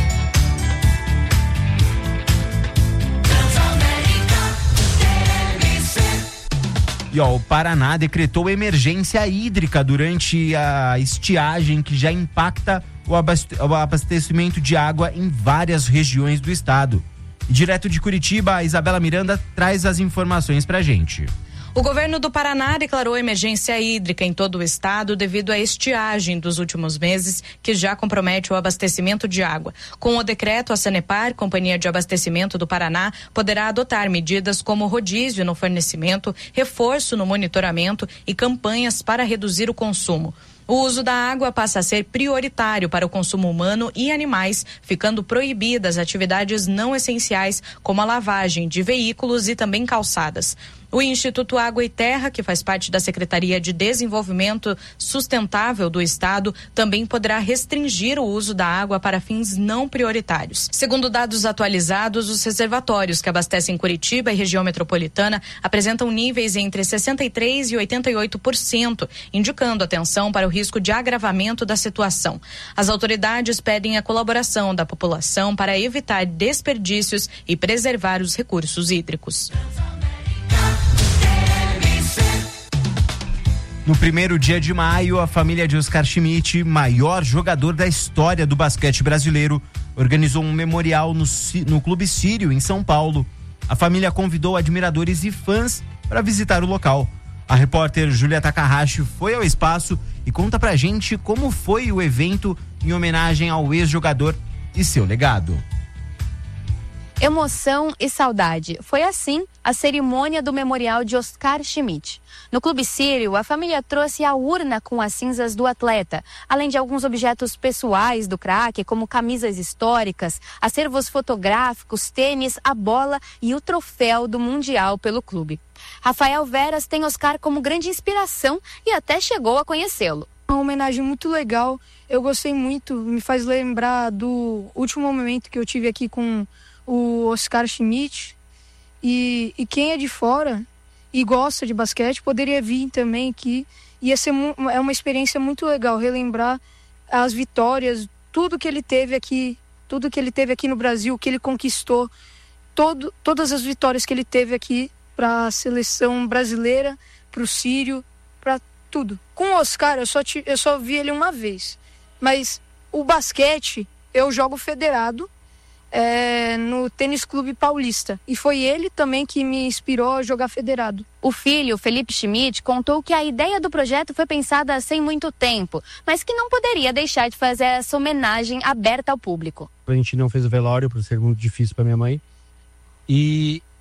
E o Paraná decretou emergência hídrica durante a estiagem que já impacta o abastecimento de água em várias regiões do estado. E direto de Curitiba, a Isabela Miranda traz as informações pra gente. O governo do Paraná declarou emergência hídrica em todo o estado devido à estiagem dos últimos meses, que já compromete o abastecimento de água. Com o decreto, a Sanepar, Companhia de Abastecimento do Paraná, poderá adotar medidas como rodízio no fornecimento, reforço no monitoramento e campanhas para reduzir o consumo. O uso da água passa a ser prioritário para o consumo humano e animais, ficando proibidas atividades não essenciais, como a lavagem de veículos e também calçadas. O Instituto Água e Terra, que faz parte da Secretaria de Desenvolvimento Sustentável do Estado, também poderá restringir o uso da água para fins não prioritários. Segundo dados atualizados, os reservatórios que abastecem Curitiba e região metropolitana apresentam níveis entre 63% e 88%, indicando atenção para o risco de agravamento da situação. As autoridades pedem a colaboração da população para evitar desperdícios e preservar os recursos hídricos. No primeiro dia de maio, a família de Oscar Schmidt, maior jogador da história do basquete brasileiro, organizou um memorial no Clube Sírio, em São Paulo. A família convidou admiradores e fãs para visitar o local. A repórter Júlia Takahashi foi ao espaço e conta pra gente como foi o evento em homenagem ao ex-jogador e seu legado. Emoção e saudade. Foi assim a cerimônia do memorial de Oscar Schmidt. No Clube Sírio, a família trouxe a urna com as cinzas do atleta, além de alguns objetos pessoais do craque, como camisas históricas, acervos fotográficos, tênis, a bola e o troféu do Mundial pelo clube. Rafael Veras tem Oscar como grande inspiração e até chegou a conhecê-lo. Uma homenagem muito legal, eu gostei muito, me faz lembrar do último momento que eu tive aqui com o Oscar Schmidt, e quem é de fora e gosta de basquete poderia vir também, que ia ser é uma experiência muito legal, relembrar as vitórias, tudo que ele teve aqui no Brasil, que ele conquistou, todas as vitórias que ele teve aqui para a seleção brasileira, para o Sírio, para tudo. Com o Oscar eu só vi ele uma vez, mas o basquete eu jogo federado no Tênis Clube Paulista. E foi ele também que me inspirou a jogar federado. O filho, Felipe Schmidt, contou que a ideia do projeto foi pensada sem muito tempo, mas que não poderia deixar de fazer essa homenagem aberta ao público. A gente não fez o velório por ser muito difícil para minha mãe. E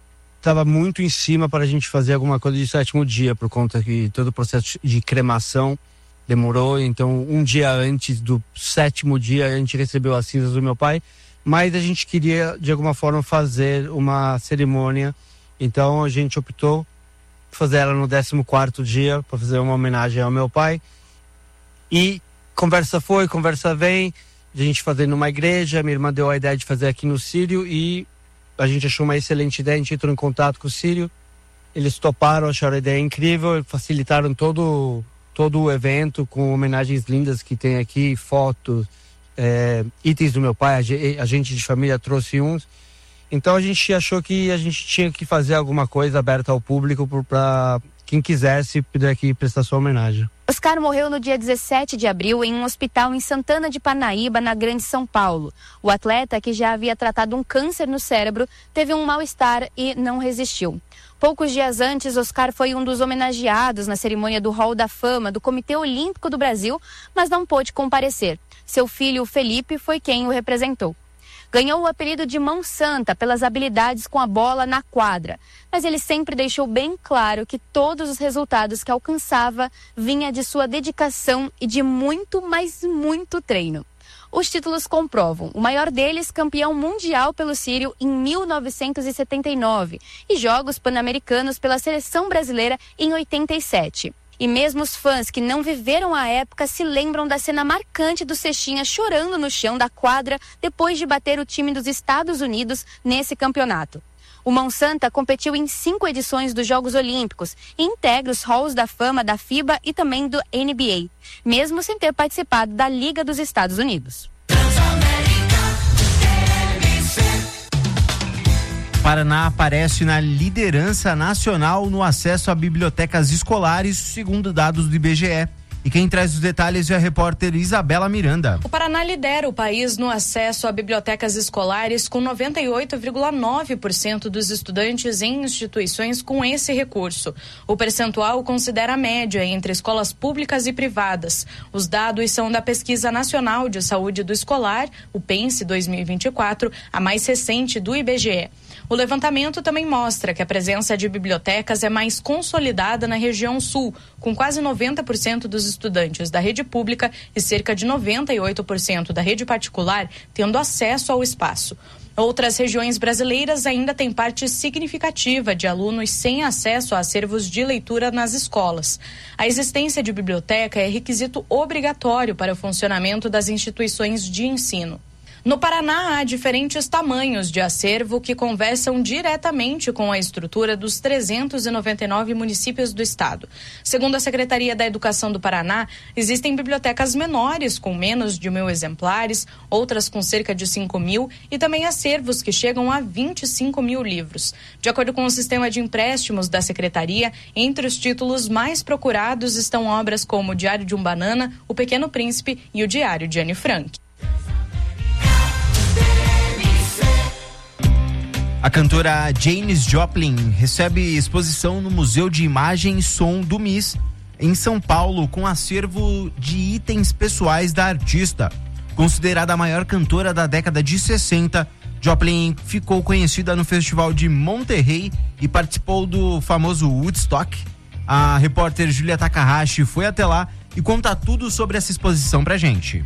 estava muito em cima para a gente fazer alguma coisa de 7º dia, por conta que todo o processo de cremação demorou. Então, um dia antes do 7º dia, a gente recebeu as cinzas do meu pai, mas a gente queria, de alguma forma, fazer uma cerimônia. Então, a gente optou por fazer ela no 14º dia, para fazer uma homenagem ao meu pai. E conversa foi, conversa vem, de a gente fazer numa igreja. Minha irmã deu a ideia de fazer aqui no Sírio e a gente achou uma excelente ideia. A gente entrou em contato com o Sírio, eles toparam, acharam a ideia incrível, facilitaram todo o evento com homenagens lindas que tem aqui, fotos, itens do meu pai, a gente de família trouxe uns. Então a gente achou que a gente tinha que fazer alguma coisa aberta ao público para quem quisesse poder aqui prestar sua homenagem. Oscar morreu no dia 17 de abril em um hospital em Santana de Parnaíba, na Grande São Paulo. O atleta, que já havia tratado um câncer no cérebro, teve um mal-estar e não resistiu. Poucos dias antes, Oscar foi um dos homenageados na cerimônia do Hall da Fama do Comitê Olímpico do Brasil, mas não pôde comparecer. Seu filho, Felipe, foi quem o representou. Ganhou o apelido de Mão Santa pelas habilidades com a bola na quadra, mas ele sempre deixou bem claro que todos os resultados que alcançava vinha de sua dedicação e de muito, mas muito treino. Os títulos comprovam, o maior deles campeão mundial pelo Sírio em 1979 e Jogos Pan-Americanos pela seleção brasileira em 87. E mesmo os fãs que não viveram a época se lembram da cena marcante do Cestinha chorando no chão da quadra depois de bater o time dos Estados Unidos nesse campeonato. O Mão Santa competiu em 5 edições dos Jogos Olímpicos e integra os halls da fama da FIBA e também do NBA, mesmo sem ter participado da Liga dos Estados Unidos. Paraná aparece na liderança nacional no acesso a bibliotecas escolares, segundo dados do IBGE. E quem traz os detalhes é a repórter Isabela Miranda. O Paraná lidera o país no acesso a bibliotecas escolares, com 98,9% dos estudantes em instituições com esse recurso. O percentual considera a média entre escolas públicas e privadas. Os dados são da Pesquisa Nacional de Saúde do Escolar, o PENSE 2024, a mais recente do IBGE. O levantamento também mostra que a presença de bibliotecas é mais consolidada na região sul, com quase 90% dos estudantes da rede pública e cerca de 98% da rede particular tendo acesso ao espaço. Outras regiões brasileiras ainda têm parte significativa de alunos sem acesso a acervos de leitura nas escolas. A existência de biblioteca é requisito obrigatório para o funcionamento das instituições de ensino. No Paraná, há diferentes tamanhos de acervo que conversam diretamente com a estrutura dos 399 municípios do estado. Segundo a Secretaria da Educação do Paraná, existem bibliotecas menores com menos de 1.000 exemplares, outras com cerca de 5.000 e também acervos que chegam a 25.000 livros. De acordo com o sistema de empréstimos da Secretaria, entre os títulos mais procurados estão obras como o Diário de um Banana, O Pequeno Príncipe e o Diário de Anne Frank. A cantora Janis Joplin recebe exposição no Museu de Imagem e Som do MIS, em São Paulo, com acervo de itens pessoais da artista. Considerada a maior cantora da década de 60, Joplin ficou conhecida no Festival de Monterrey e participou do famoso Woodstock. A repórter Julia Takahashi foi até lá e conta tudo sobre essa exposição pra gente.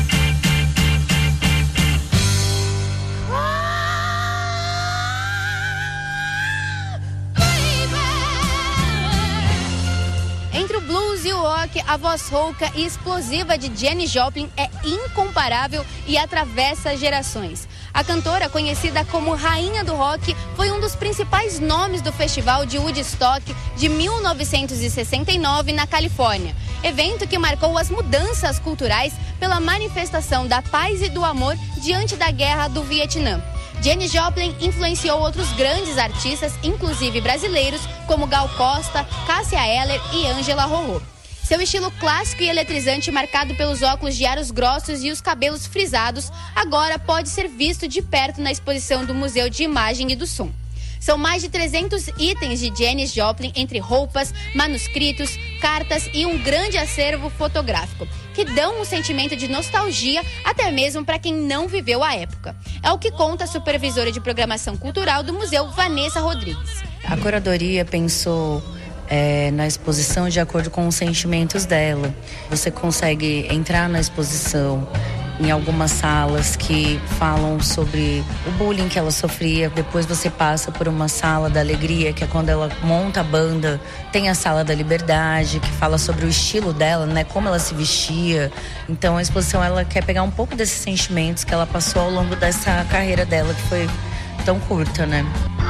E o rock, a voz rouca e explosiva de Janis Joplin é incomparável e atravessa gerações. A cantora, conhecida como Rainha do Rock, foi um dos principais nomes do Festival de Woodstock de 1969 na Califórnia. Evento que marcou as mudanças culturais pela manifestação da paz e do amor diante da guerra do Vietnã. Janis Joplin influenciou outros grandes artistas, inclusive brasileiros, como Gal Costa, Cássia Eller e Ângela Rorô. Seu estilo clássico e eletrizante, marcado pelos óculos de aros grossos e os cabelos frisados, agora pode ser visto de perto na exposição do Museu de Imagem e do Som. São mais de 300 itens de Janis Joplin, entre roupas, manuscritos, cartas e um grande acervo fotográfico, que dão um sentimento de nostalgia até mesmo para quem não viveu a época. É o que conta a supervisora de programação cultural do museu, Vanessa Rodrigues. A curadoria pensou na exposição de acordo com os sentimentos dela. Você consegue entrar na exposição em algumas salas que falam sobre o bullying que ela sofria. Depois você passa por uma sala da alegria, que é quando ela monta a banda. Tem a sala da liberdade, que fala sobre o estilo dela, né? Como ela se vestia. Então a exposição, ela quer pegar um pouco desses sentimentos que ela passou ao longo dessa carreira dela, que foi tão curta, né?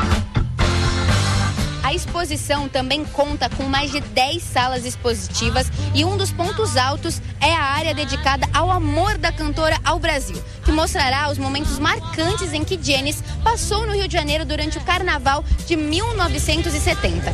A exposição também conta com mais de 10 salas expositivas e um dos pontos altos é a área dedicada ao amor da cantora ao Brasil, que mostrará os momentos marcantes em que Janis passou no Rio de Janeiro durante o Carnaval de 1970.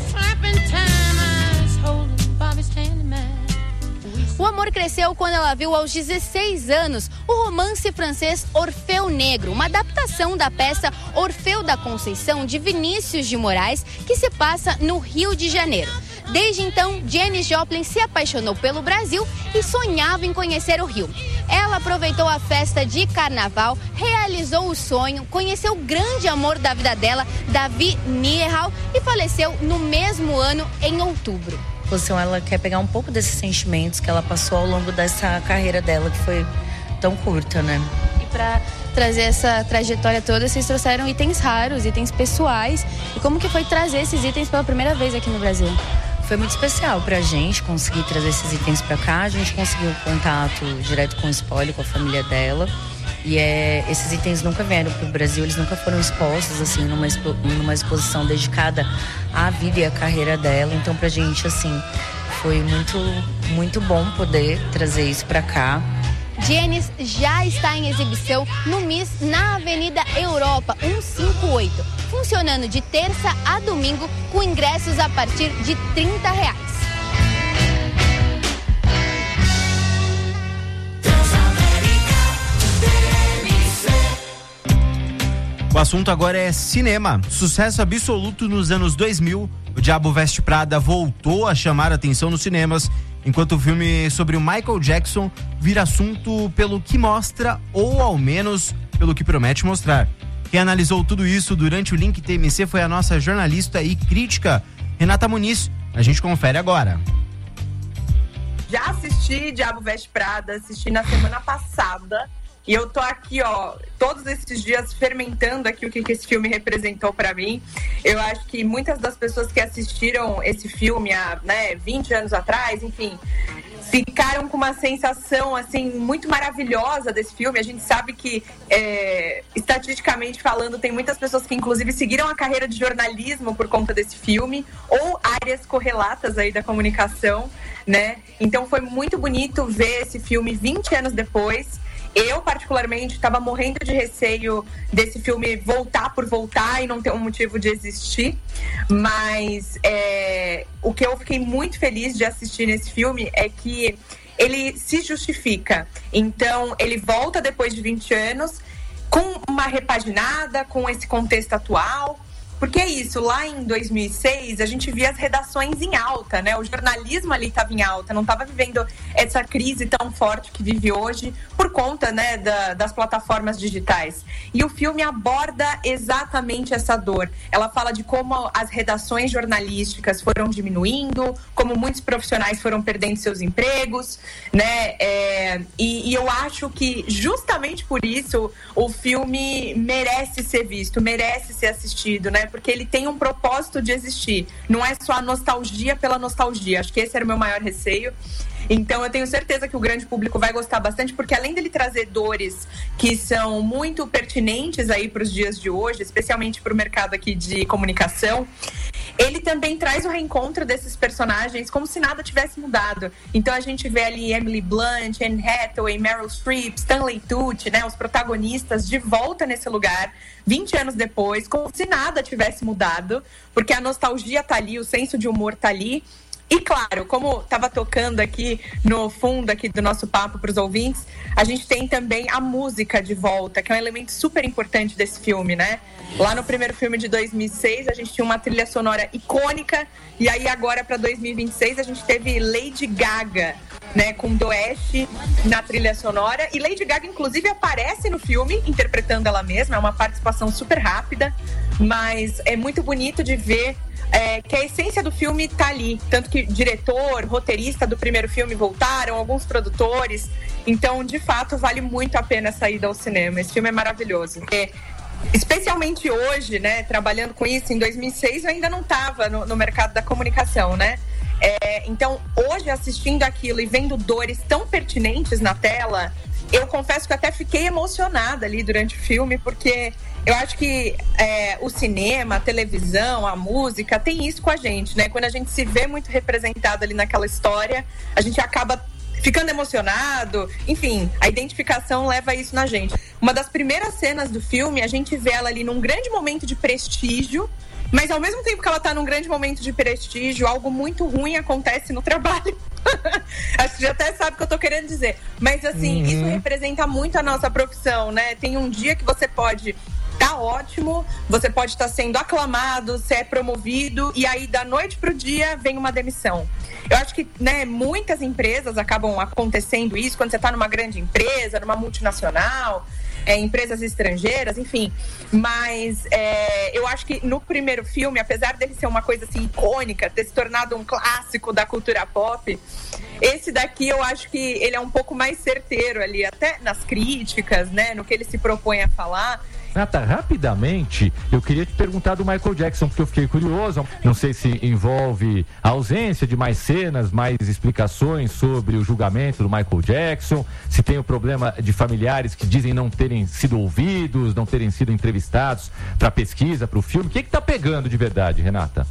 O amor cresceu quando ela viu aos 16 anos o romance francês Orfeu Negro, uma adaptação da peça Orfeu da Conceição de Vinícius de Moraes, que se passa no Rio de Janeiro. Desde então, Janis Joplin se apaixonou pelo Brasil e sonhava em conhecer o Rio. Ela aproveitou a festa de carnaval, realizou o sonho, conheceu o grande amor da vida dela, Davi Nierhal, e faleceu no mesmo ano, em outubro. A exposição, ela quer pegar um pouco desses sentimentos que ela passou ao longo dessa carreira dela, que foi tão curta, né? E para trazer essa trajetória toda, vocês trouxeram itens raros, itens pessoais. E como que foi trazer esses itens pela primeira vez aqui no Brasil? Foi muito especial pra gente conseguir trazer esses itens pra cá. A gente conseguiu contato direto com o Espólio, com a família dela. E esses itens nunca vieram pro Brasil, eles nunca foram expostos, assim, numa exposição dedicada à vida e à carreira dela. Então, pra gente, assim, foi muito, muito bom poder trazer isso pra cá. Janis já está em exibição no MIS na Avenida Europa 158, funcionando de terça a domingo com ingressos a partir de R$30. O assunto agora é cinema. Sucesso absoluto nos anos 2000. O Diabo Veste Prada voltou a chamar a atenção nos cinemas, enquanto o filme sobre o Michael Jackson vira assunto pelo que mostra, ou ao menos pelo que promete mostrar. Quem analisou tudo isso durante o Link TMC foi a nossa jornalista e crítica, Renata Muniz. A gente confere agora. Já assisti Diabo Veste Prada, assisti na semana passada. E eu tô aqui, todos esses dias fermentando aqui o que esse filme representou pra mim. Eu acho que muitas das pessoas que assistiram esse filme há 20 anos atrás, enfim, ficaram com uma sensação, assim, muito maravilhosa desse filme. A gente sabe que, estatisticamente falando, tem muitas pessoas que, inclusive, seguiram a carreira de jornalismo por conta desse filme, ou áreas correlatas aí da comunicação, né? Então foi muito bonito ver esse filme 20 anos depois. Eu, particularmente, estava morrendo de receio desse filme voltar por voltar e não ter um motivo de existir. Mas o que eu fiquei muito feliz de assistir nesse filme é que ele se justifica. Então, ele volta depois de 20 anos com uma repaginada, com esse contexto atual. Porque é isso, lá em 2006 a gente via as redações em alta, né? O jornalismo ali estava em alta, não estava vivendo essa crise tão forte que vive hoje por conta, né, das plataformas digitais. E o filme aborda exatamente essa dor. Ela fala de como as redações jornalísticas foram diminuindo, como muitos profissionais foram perdendo seus empregos, né? E eu acho que justamente por isso o filme merece ser visto, merece ser assistido, né? Porque ele tem um propósito de existir. Não é só a nostalgia pela nostalgia. Acho que esse era o meu maior receio. Então eu tenho certeza que o grande público vai gostar bastante, porque além dele trazer dores que são muito pertinentes aí para os dias de hoje, especialmente para o mercado aqui de comunicação, ele também traz o reencontro desses personagens como se nada tivesse mudado. Então a gente vê ali Emily Blunt, Anne Hathaway, Meryl Streep, Stanley Tucci, né, os protagonistas de volta nesse lugar 20 anos depois, como se nada tivesse mudado, porque a nostalgia tá ali, o senso de humor tá ali. E claro, como estava tocando aqui no fundo aqui do nosso papo para os ouvintes, a gente tem também a música de volta, que é um elemento super importante desse filme, né? Lá no primeiro filme de 2006, a gente tinha uma trilha sonora icônica, e aí agora para 2026 a gente teve Lady Gaga, né, com Doeste na trilha sonora, e Lady Gaga inclusive aparece no filme interpretando ela mesma, é uma participação super rápida, mas é muito bonito de ver que a essência do filme tá ali, tanto que diretor, roteirista do primeiro filme voltaram, alguns produtores, então de fato vale muito a pena essa ida ao cinema. Esse filme é maravilhoso, especialmente hoje, né, trabalhando com isso. Em 2006 eu ainda não estava no mercado da comunicação, né, então hoje assistindo aquilo e vendo dores tão pertinentes na tela, eu confesso que até fiquei emocionada ali durante o filme, porque eu acho que o cinema, a televisão, a música tem isso com a gente, né? Quando a gente se vê muito representado ali naquela história, a gente acaba ficando emocionado. Enfim, a identificação leva isso na gente. Uma das primeiras cenas do filme, a gente vê ela ali num grande momento de prestígio, mas ao mesmo tempo que ela tá num grande momento de prestígio, algo muito ruim acontece no trabalho. Acho que já até sabe o que eu tô querendo dizer. Mas assim, isso representa muito a nossa profissão, né? Tem um dia que você pode tá ótimo, você pode estar sendo aclamado, ser promovido, e aí da noite pro dia vem uma demissão. Eu acho que, né, muitas empresas acabam acontecendo isso quando você tá numa grande empresa, numa multinacional, empresas estrangeiras, enfim. Mas eu acho que no primeiro filme, apesar dele ser uma coisa assim icônica, ter se tornado um clássico da cultura pop, esse daqui eu acho que ele é um pouco mais certeiro ali, até nas críticas, né, no que ele se propõe a falar. Renata, rapidamente, eu queria te perguntar do Michael Jackson, porque eu fiquei curioso. Não sei se envolve a ausência de mais cenas, mais explicações sobre o julgamento do Michael Jackson, se tem o problema de familiares que dizem não terem sido ouvidos, não terem sido entrevistados para pesquisa, para o filme. O que tá pegando de verdade, Renata?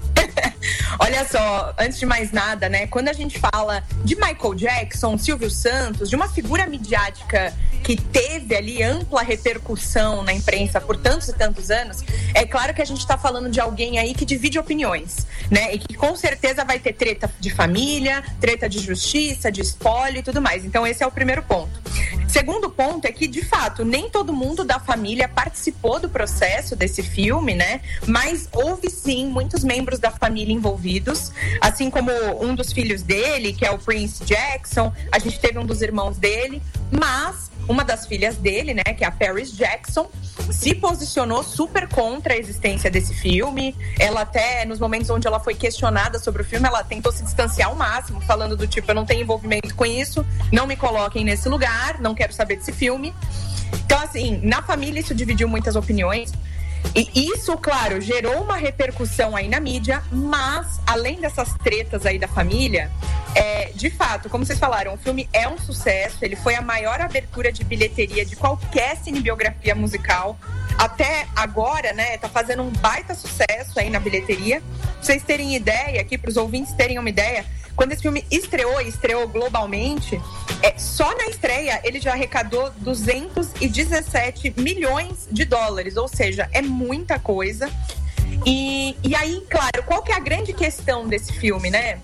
Olha só, antes de mais nada, né, quando a gente fala de Michael Jackson, Silvio Santos, de uma figura midiática que teve ali ampla repercussão na imprensa por tantos e tantos anos, é claro que a gente está falando de alguém aí que divide opiniões, né, e que com certeza vai ter treta de família, treta de justiça, de espólio e tudo mais. Então esse é o primeiro ponto. Segundo ponto é que, de fato, nem todo mundo da família participou do processo desse filme, né, mas houve sim muitos membros da família envolvidos, assim como um dos filhos dele, que é o Prince Jackson, a gente teve um dos irmãos dele, mas uma das filhas dele, né, que é a Paris Jackson, se posicionou super contra a existência desse filme. Ela até, nos momentos onde ela foi questionada sobre o filme, ela tentou se distanciar ao máximo, falando do tipo, eu não tenho envolvimento com isso, não me coloquem nesse lugar, não quero saber desse filme. Então, assim, na família isso dividiu muitas opiniões. E isso, claro, gerou uma repercussão aí na mídia, mas, além dessas tretas aí da família, de fato, como vocês falaram, o filme é um sucesso, ele foi a maior abertura de bilheteria de qualquer cinebiografia musical. Até agora, né, tá fazendo um baita sucesso aí na bilheteria. Pra vocês terem ideia, aqui pros ouvintes terem uma ideia, quando esse filme estreou globalmente, só na estreia ele já arrecadou 217 milhões de dólares, ou seja, é muita coisa. E aí, claro, qual que é a grande questão desse filme, né?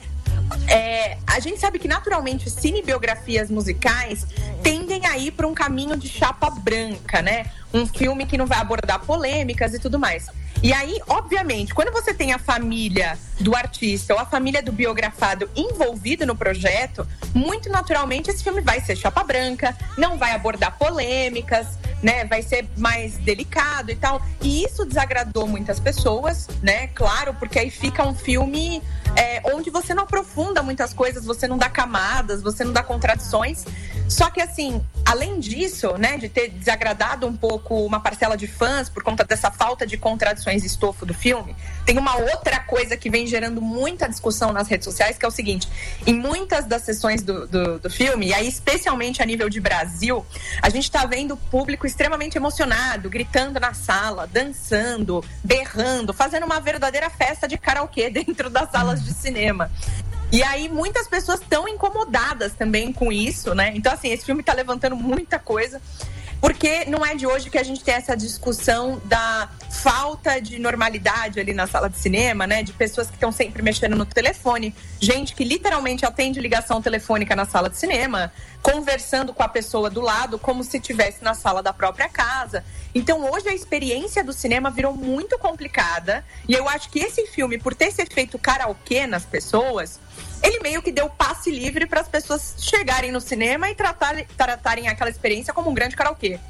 A gente sabe que naturalmente cinebiografias musicais tendem a ir para um caminho de chapa branca, né? Um filme que não vai abordar polêmicas e tudo mais. E aí, obviamente, quando você tem a família do artista ou a família do biografado envolvido no projeto, muito naturalmente esse filme vai ser chapa branca, não vai abordar polêmicas, né? Vai ser mais delicado e tal. E isso desagradou muitas pessoas, né? Claro, porque aí fica um filme onde você não aprofunda muitas coisas, você não dá camadas, você não dá contradições. Só que, assim, além disso, né, de ter desagradado um pouco uma parcela de fãs por conta dessa falta de contradições e estofo do filme, tem uma outra coisa que vem gerando muita discussão nas redes sociais, que é o seguinte: em muitas das sessões do filme, e aí especialmente a nível de Brasil, a gente tá vendo o público extremamente emocionado, gritando na sala, dançando, berrando, fazendo uma verdadeira festa de karaokê dentro das salas de cinema. E aí muitas pessoas estão incomodadas também com isso, né? Então, assim, esse filme tá levantando muita coisa. Porque não é de hoje que a gente tem essa discussão da falta de normalidade ali na sala de cinema, né? De pessoas que estão sempre mexendo no telefone, gente que literalmente atende ligação telefônica na sala de cinema, conversando com a pessoa do lado como se estivesse na sala da própria casa. Então hoje a experiência do cinema virou muito complicada e eu acho que esse filme, por ter esse efeito karaokê nas pessoas, ele meio que deu passe livre para as pessoas chegarem no cinema e tratarem aquela experiência como um grande karaokê.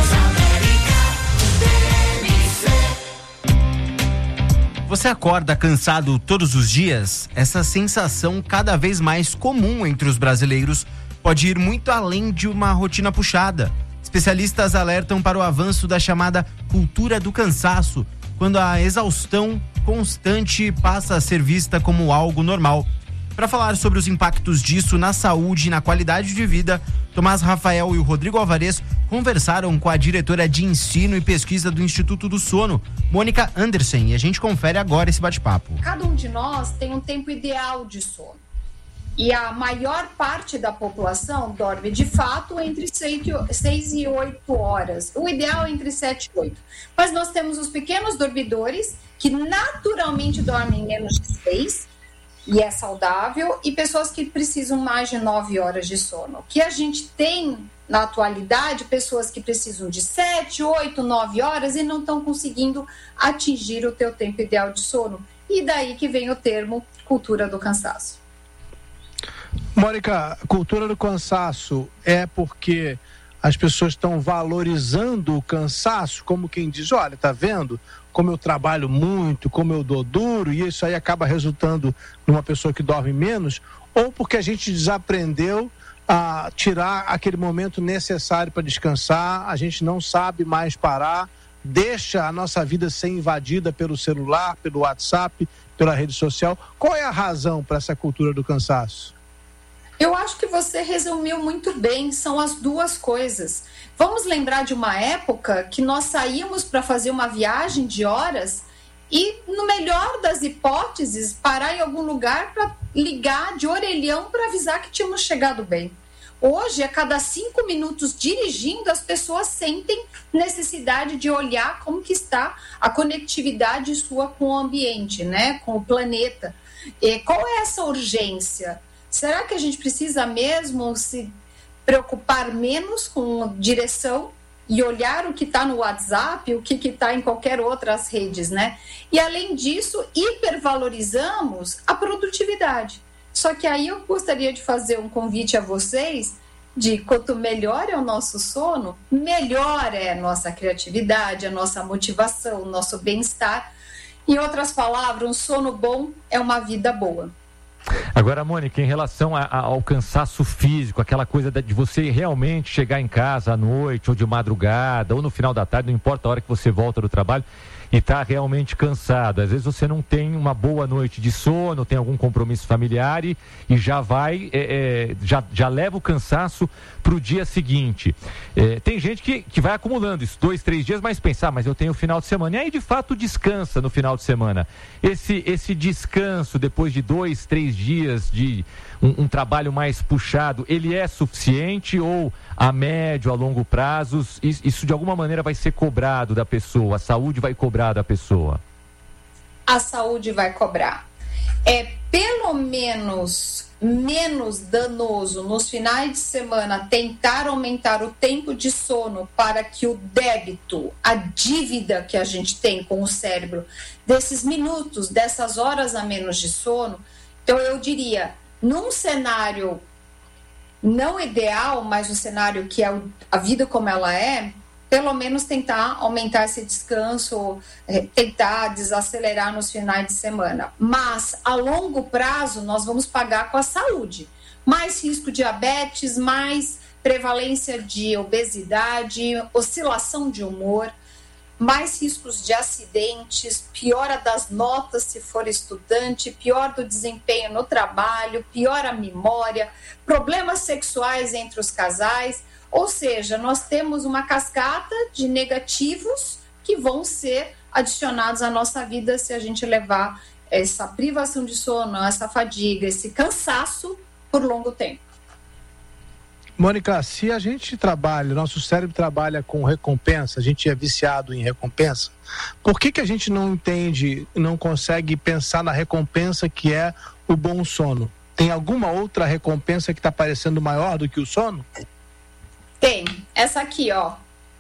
Você acorda cansado todos os dias? Essa sensação cada vez mais comum entre os brasileiros pode ir muito além de uma rotina puxada. Especialistas alertam para o avanço da chamada cultura do cansaço, quando a exaustão constante passa a ser vista como algo normal. Para falar sobre os impactos disso na saúde e na qualidade de vida, Tomás Rafael e o Rodrigo Alvarez conversaram com a diretora de ensino e pesquisa do Instituto do Sono, Mônica Anderson, e a gente confere agora esse bate-papo. Cada um de nós tem um tempo ideal de sono. E a maior parte da população dorme, de fato, entre 6 e 8 horas. O ideal é entre 7 e 8. Mas nós temos os pequenos dormidores, que naturalmente dormem menos de 6, e é saudável, e pessoas que precisam mais de 9 horas de sono. O que a gente tem, na atualidade, pessoas que precisam de 7, 8, 9 horas e não estão conseguindo atingir o teu tempo ideal de sono. E daí que vem o termo cultura do cansaço. Mônica, cultura do cansaço é porque as pessoas estão valorizando o cansaço, como quem diz, olha, tá vendo como eu trabalho muito, como eu dou duro, e isso aí acaba resultando numa pessoa que dorme menos, ou porque a gente desaprendeu a tirar aquele momento necessário para descansar, a gente não sabe mais parar, deixa a nossa vida ser invadida pelo celular, pelo WhatsApp, pela rede social. Qual é a razão para essa cultura do cansaço? Eu acho que você resumiu muito bem, são as duas coisas. Vamos lembrar de uma época que nós saímos para fazer uma viagem de horas e, no melhor das hipóteses, parar em algum lugar para ligar de orelhão para avisar que tínhamos chegado bem. Hoje, a cada 5 minutos dirigindo, as pessoas sentem necessidade de olhar como que está a conectividade sua com o ambiente, né? Com o planeta. E qual é essa urgência? Será que a gente precisa mesmo se preocupar menos com direção e olhar o que está no WhatsApp, o que está em qualquer outras redes, né? E, além disso, hipervalorizamos a produtividade. Só que aí eu gostaria de fazer um convite a vocês de quanto melhor é o nosso sono, melhor é a nossa criatividade, a nossa motivação, o nosso bem-estar. Em outras palavras, um sono bom é uma vida boa. Agora, Mônica, em relação ao cansaço físico, aquela coisa de você realmente chegar em casa à noite, ou de madrugada, ou no final da tarde, não importa a hora que você volta do trabalho, e está realmente cansado. Às vezes você não tem uma boa noite de sono, tem algum compromisso familiar e já vai, já leva o cansaço para o dia seguinte. Tem gente que vai acumulando isso, 2, 3 dias, mas pensar, mas eu tenho o final de semana. E aí, de fato, descansa no final de semana. Esse descanso, depois de 2, 3 dias de um trabalho mais puxado, ele é suficiente ou a médio, a longo prazo, isso de alguma maneira vai ser cobrado da pessoa, a saúde vai cobrar da pessoa? A saúde vai cobrar. É pelo menos danoso nos finais de semana tentar aumentar o tempo de sono para que o débito, a dívida que a gente tem com o cérebro, desses minutos, dessas horas a menos de sono. Então eu diria, num cenário não ideal, mas um cenário que é a vida como ela é, pelo menos tentar aumentar esse descanso, tentar desacelerar nos finais de semana. Mas, a longo prazo, nós vamos pagar com a saúde. Mais risco de diabetes, mais prevalência de obesidade, oscilação de humor, mais riscos de acidentes, piora das notas se for estudante, pior do desempenho no trabalho, pior a memória, problemas sexuais entre os casais. Ou seja, nós temos uma cascata de negativos que vão ser adicionados à nossa vida se a gente levar essa privação de sono, essa fadiga, esse cansaço por longo tempo. Mônica, se a gente trabalha, nosso cérebro trabalha com recompensa, a gente é viciado em recompensa, por que a gente não entende, não consegue pensar na recompensa que é o bom sono? Tem alguma outra recompensa que está parecendo maior do que o sono? Tem. Essa aqui, ó.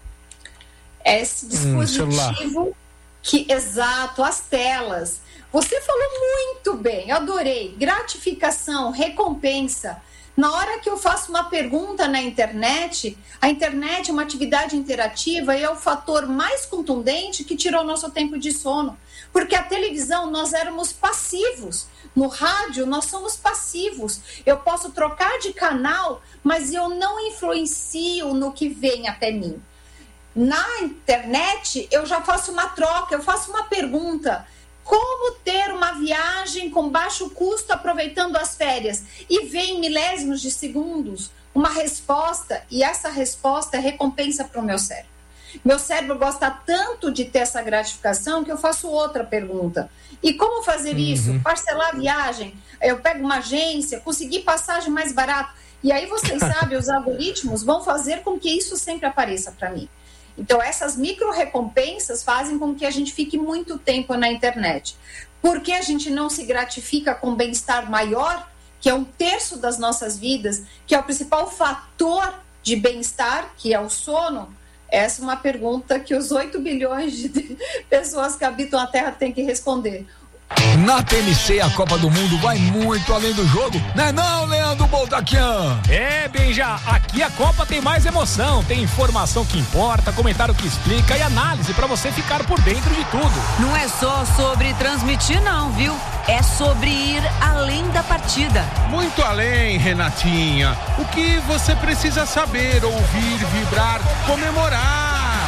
Esse dispositivo exato, as telas. Você falou muito bem, eu adorei. Gratificação, recompensa. Na hora que eu faço uma pergunta na internet, a internet é uma atividade interativa e é o fator mais contundente que tirou nosso tempo de sono. Porque a televisão, nós éramos passivos. No rádio, nós somos passivos. Eu posso trocar de canal, mas eu não influencio no que vem até mim. Na internet, eu já faço uma troca, eu faço uma pergunta. Como ter uma viagem com baixo custo aproveitando as férias? E vem em milésimos de segundos uma resposta, e essa resposta é recompensa para o meu cérebro. Meu cérebro gosta tanto de ter essa gratificação que eu faço outra pergunta. E como fazer isso? Parcelar a viagem? Eu pego uma agência, conseguir passagem mais barata. E aí vocês sabem, os algoritmos vão fazer com que isso sempre apareça para mim. Então, essas micro-recompensas fazem com que a gente fique muito tempo na internet. Porque a gente não se gratifica com bem-estar maior, que é 1/3 das nossas vidas, que é o principal fator de bem-estar, que é o sono? Essa é uma pergunta que os 8 bilhões de pessoas que habitam a Terra têm que responder. Na TMC, a Copa do Mundo vai muito além do jogo, né não, Leandro Boldaquian? É, Benja, aqui a Copa tem mais emoção, tem informação que importa, comentário que explica e análise pra você ficar por dentro de tudo. Não é só sobre transmitir não, viu? É sobre ir além da partida. Muito além, Renatinha. O que você precisa saber, ouvir, vibrar, comemorar.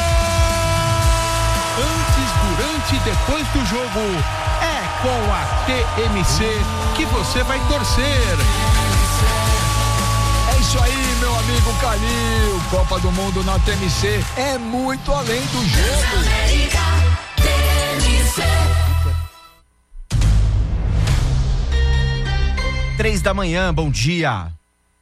Gol! Antes, durante e depois do jogo, é com a TMC que você vai torcer. É isso aí, meu amigo Calil. Copa do Mundo na TMC é muito além do jogo. 3 da manhã, bom dia.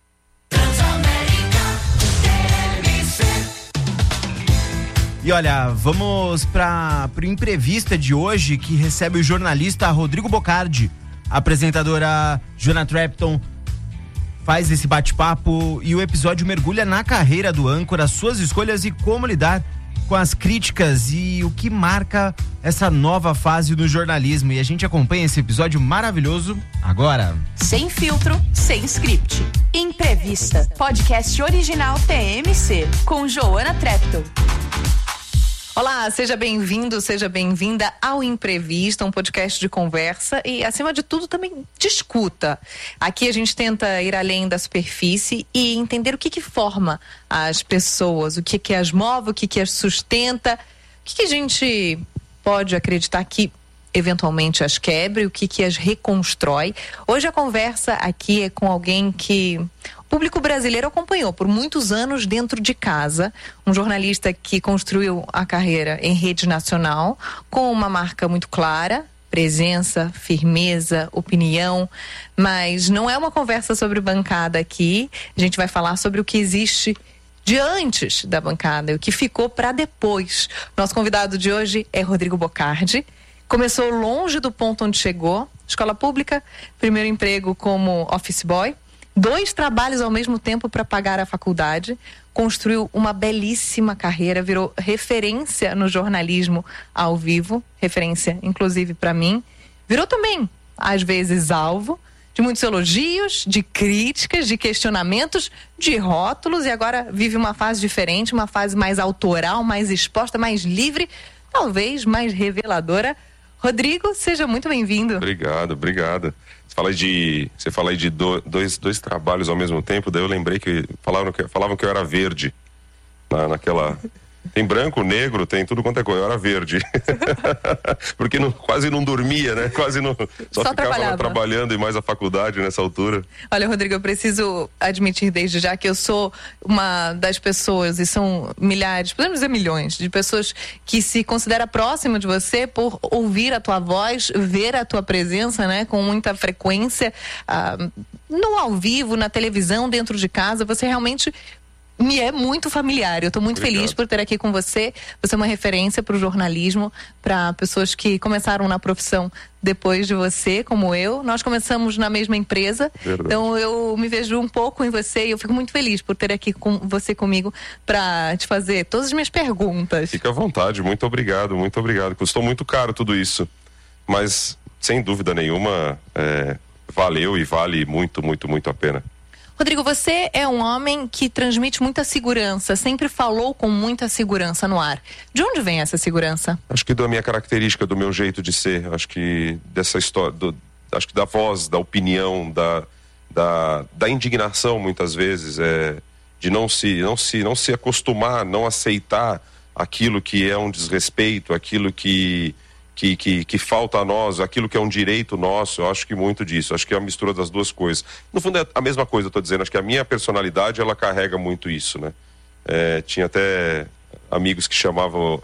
E olha, vamos para o Imprevista de hoje, que recebe o jornalista Rodrigo Bocardi. A apresentadora Joana Trepton faz esse bate-papo e o episódio mergulha na carreira do âncora, suas escolhas e como lidar com as críticas e o que marca essa nova fase do jornalismo. E a gente acompanha esse episódio maravilhoso agora. Sem filtro, sem script. Imprevista, podcast original TMC, com Joana Trepton. Olá, seja bem-vindo, seja bem-vinda ao Imprevista, um podcast de conversa e, acima de tudo, também de escuta. Aqui a gente tenta ir além da superfície e entender o que forma as pessoas, o que as move, o que as sustenta, o que a gente pode acreditar que eventualmente as quebre, o que as reconstrói. Hoje a conversa aqui é com alguém que o público brasileiro acompanhou por muitos anos dentro de casa, um jornalista que construiu a carreira em rede nacional com uma marca muito clara, presença, firmeza, opinião, mas não é uma conversa sobre bancada aqui. A gente vai falar sobre o que existe de antes da bancada, o que ficou para depois. Nosso convidado de hoje é Rodrigo Bocardi. Começou longe do ponto onde chegou, escola pública, primeiro emprego como office boy, 2 trabalhos ao mesmo tempo para pagar a faculdade, construiu uma belíssima carreira, virou referência no jornalismo ao vivo, referência inclusive para mim, virou também, às vezes, alvo de muitos elogios, de críticas, de questionamentos, de rótulos, e agora vive uma fase diferente, uma fase mais autoral, mais exposta, mais livre, talvez mais reveladora. Rodrigo, seja muito bem-vindo. Obrigado. Você fala aí de dois trabalhos ao mesmo tempo, daí eu lembrei que falavam que eu era verde naquela Tem branco, negro, tem tudo quanto é coisa. Eu era verde. Porque quase não dormia, né? Quase não. Só ficava trabalhando e mais a faculdade nessa altura. Olha, Rodrigo, eu preciso admitir desde já que eu sou uma das pessoas, e são milhares, podemos dizer milhões, de pessoas que se considera próximo de você por ouvir a tua voz, ver a tua presença, né? Com muita frequência, no ao vivo, na televisão, dentro de casa. Você realmente me é muito familiar. Eu estou muito feliz por ter aqui com você. Você é uma referência para o jornalismo, para pessoas que começaram na profissão depois de você, como eu. Nós começamos na mesma empresa. Verdade. Então eu me vejo um pouco em você e eu fico muito feliz por ter aqui com você comigo para te fazer todas as minhas perguntas. Fica à vontade, muito obrigado, muito obrigado. Custou muito caro tudo isso, mas sem dúvida nenhuma valeu e vale muito, muito, muito a pena. Rodrigo, você é um homem que transmite muita segurança, sempre falou com muita segurança no ar. De onde vem essa segurança? Acho que da minha característica, do meu jeito de ser, acho que dessa história, acho que da voz, da opinião, da indignação muitas vezes, de não se acostumar, não aceitar aquilo que é um desrespeito, aquilo que falta a nós, aquilo que é um direito nosso. Eu acho que muito disso, acho que é a mistura das duas coisas. No fundo é a mesma coisa, eu tô dizendo, acho que a minha personalidade, ela carrega muito isso, né? Tinha até amigos que chamavam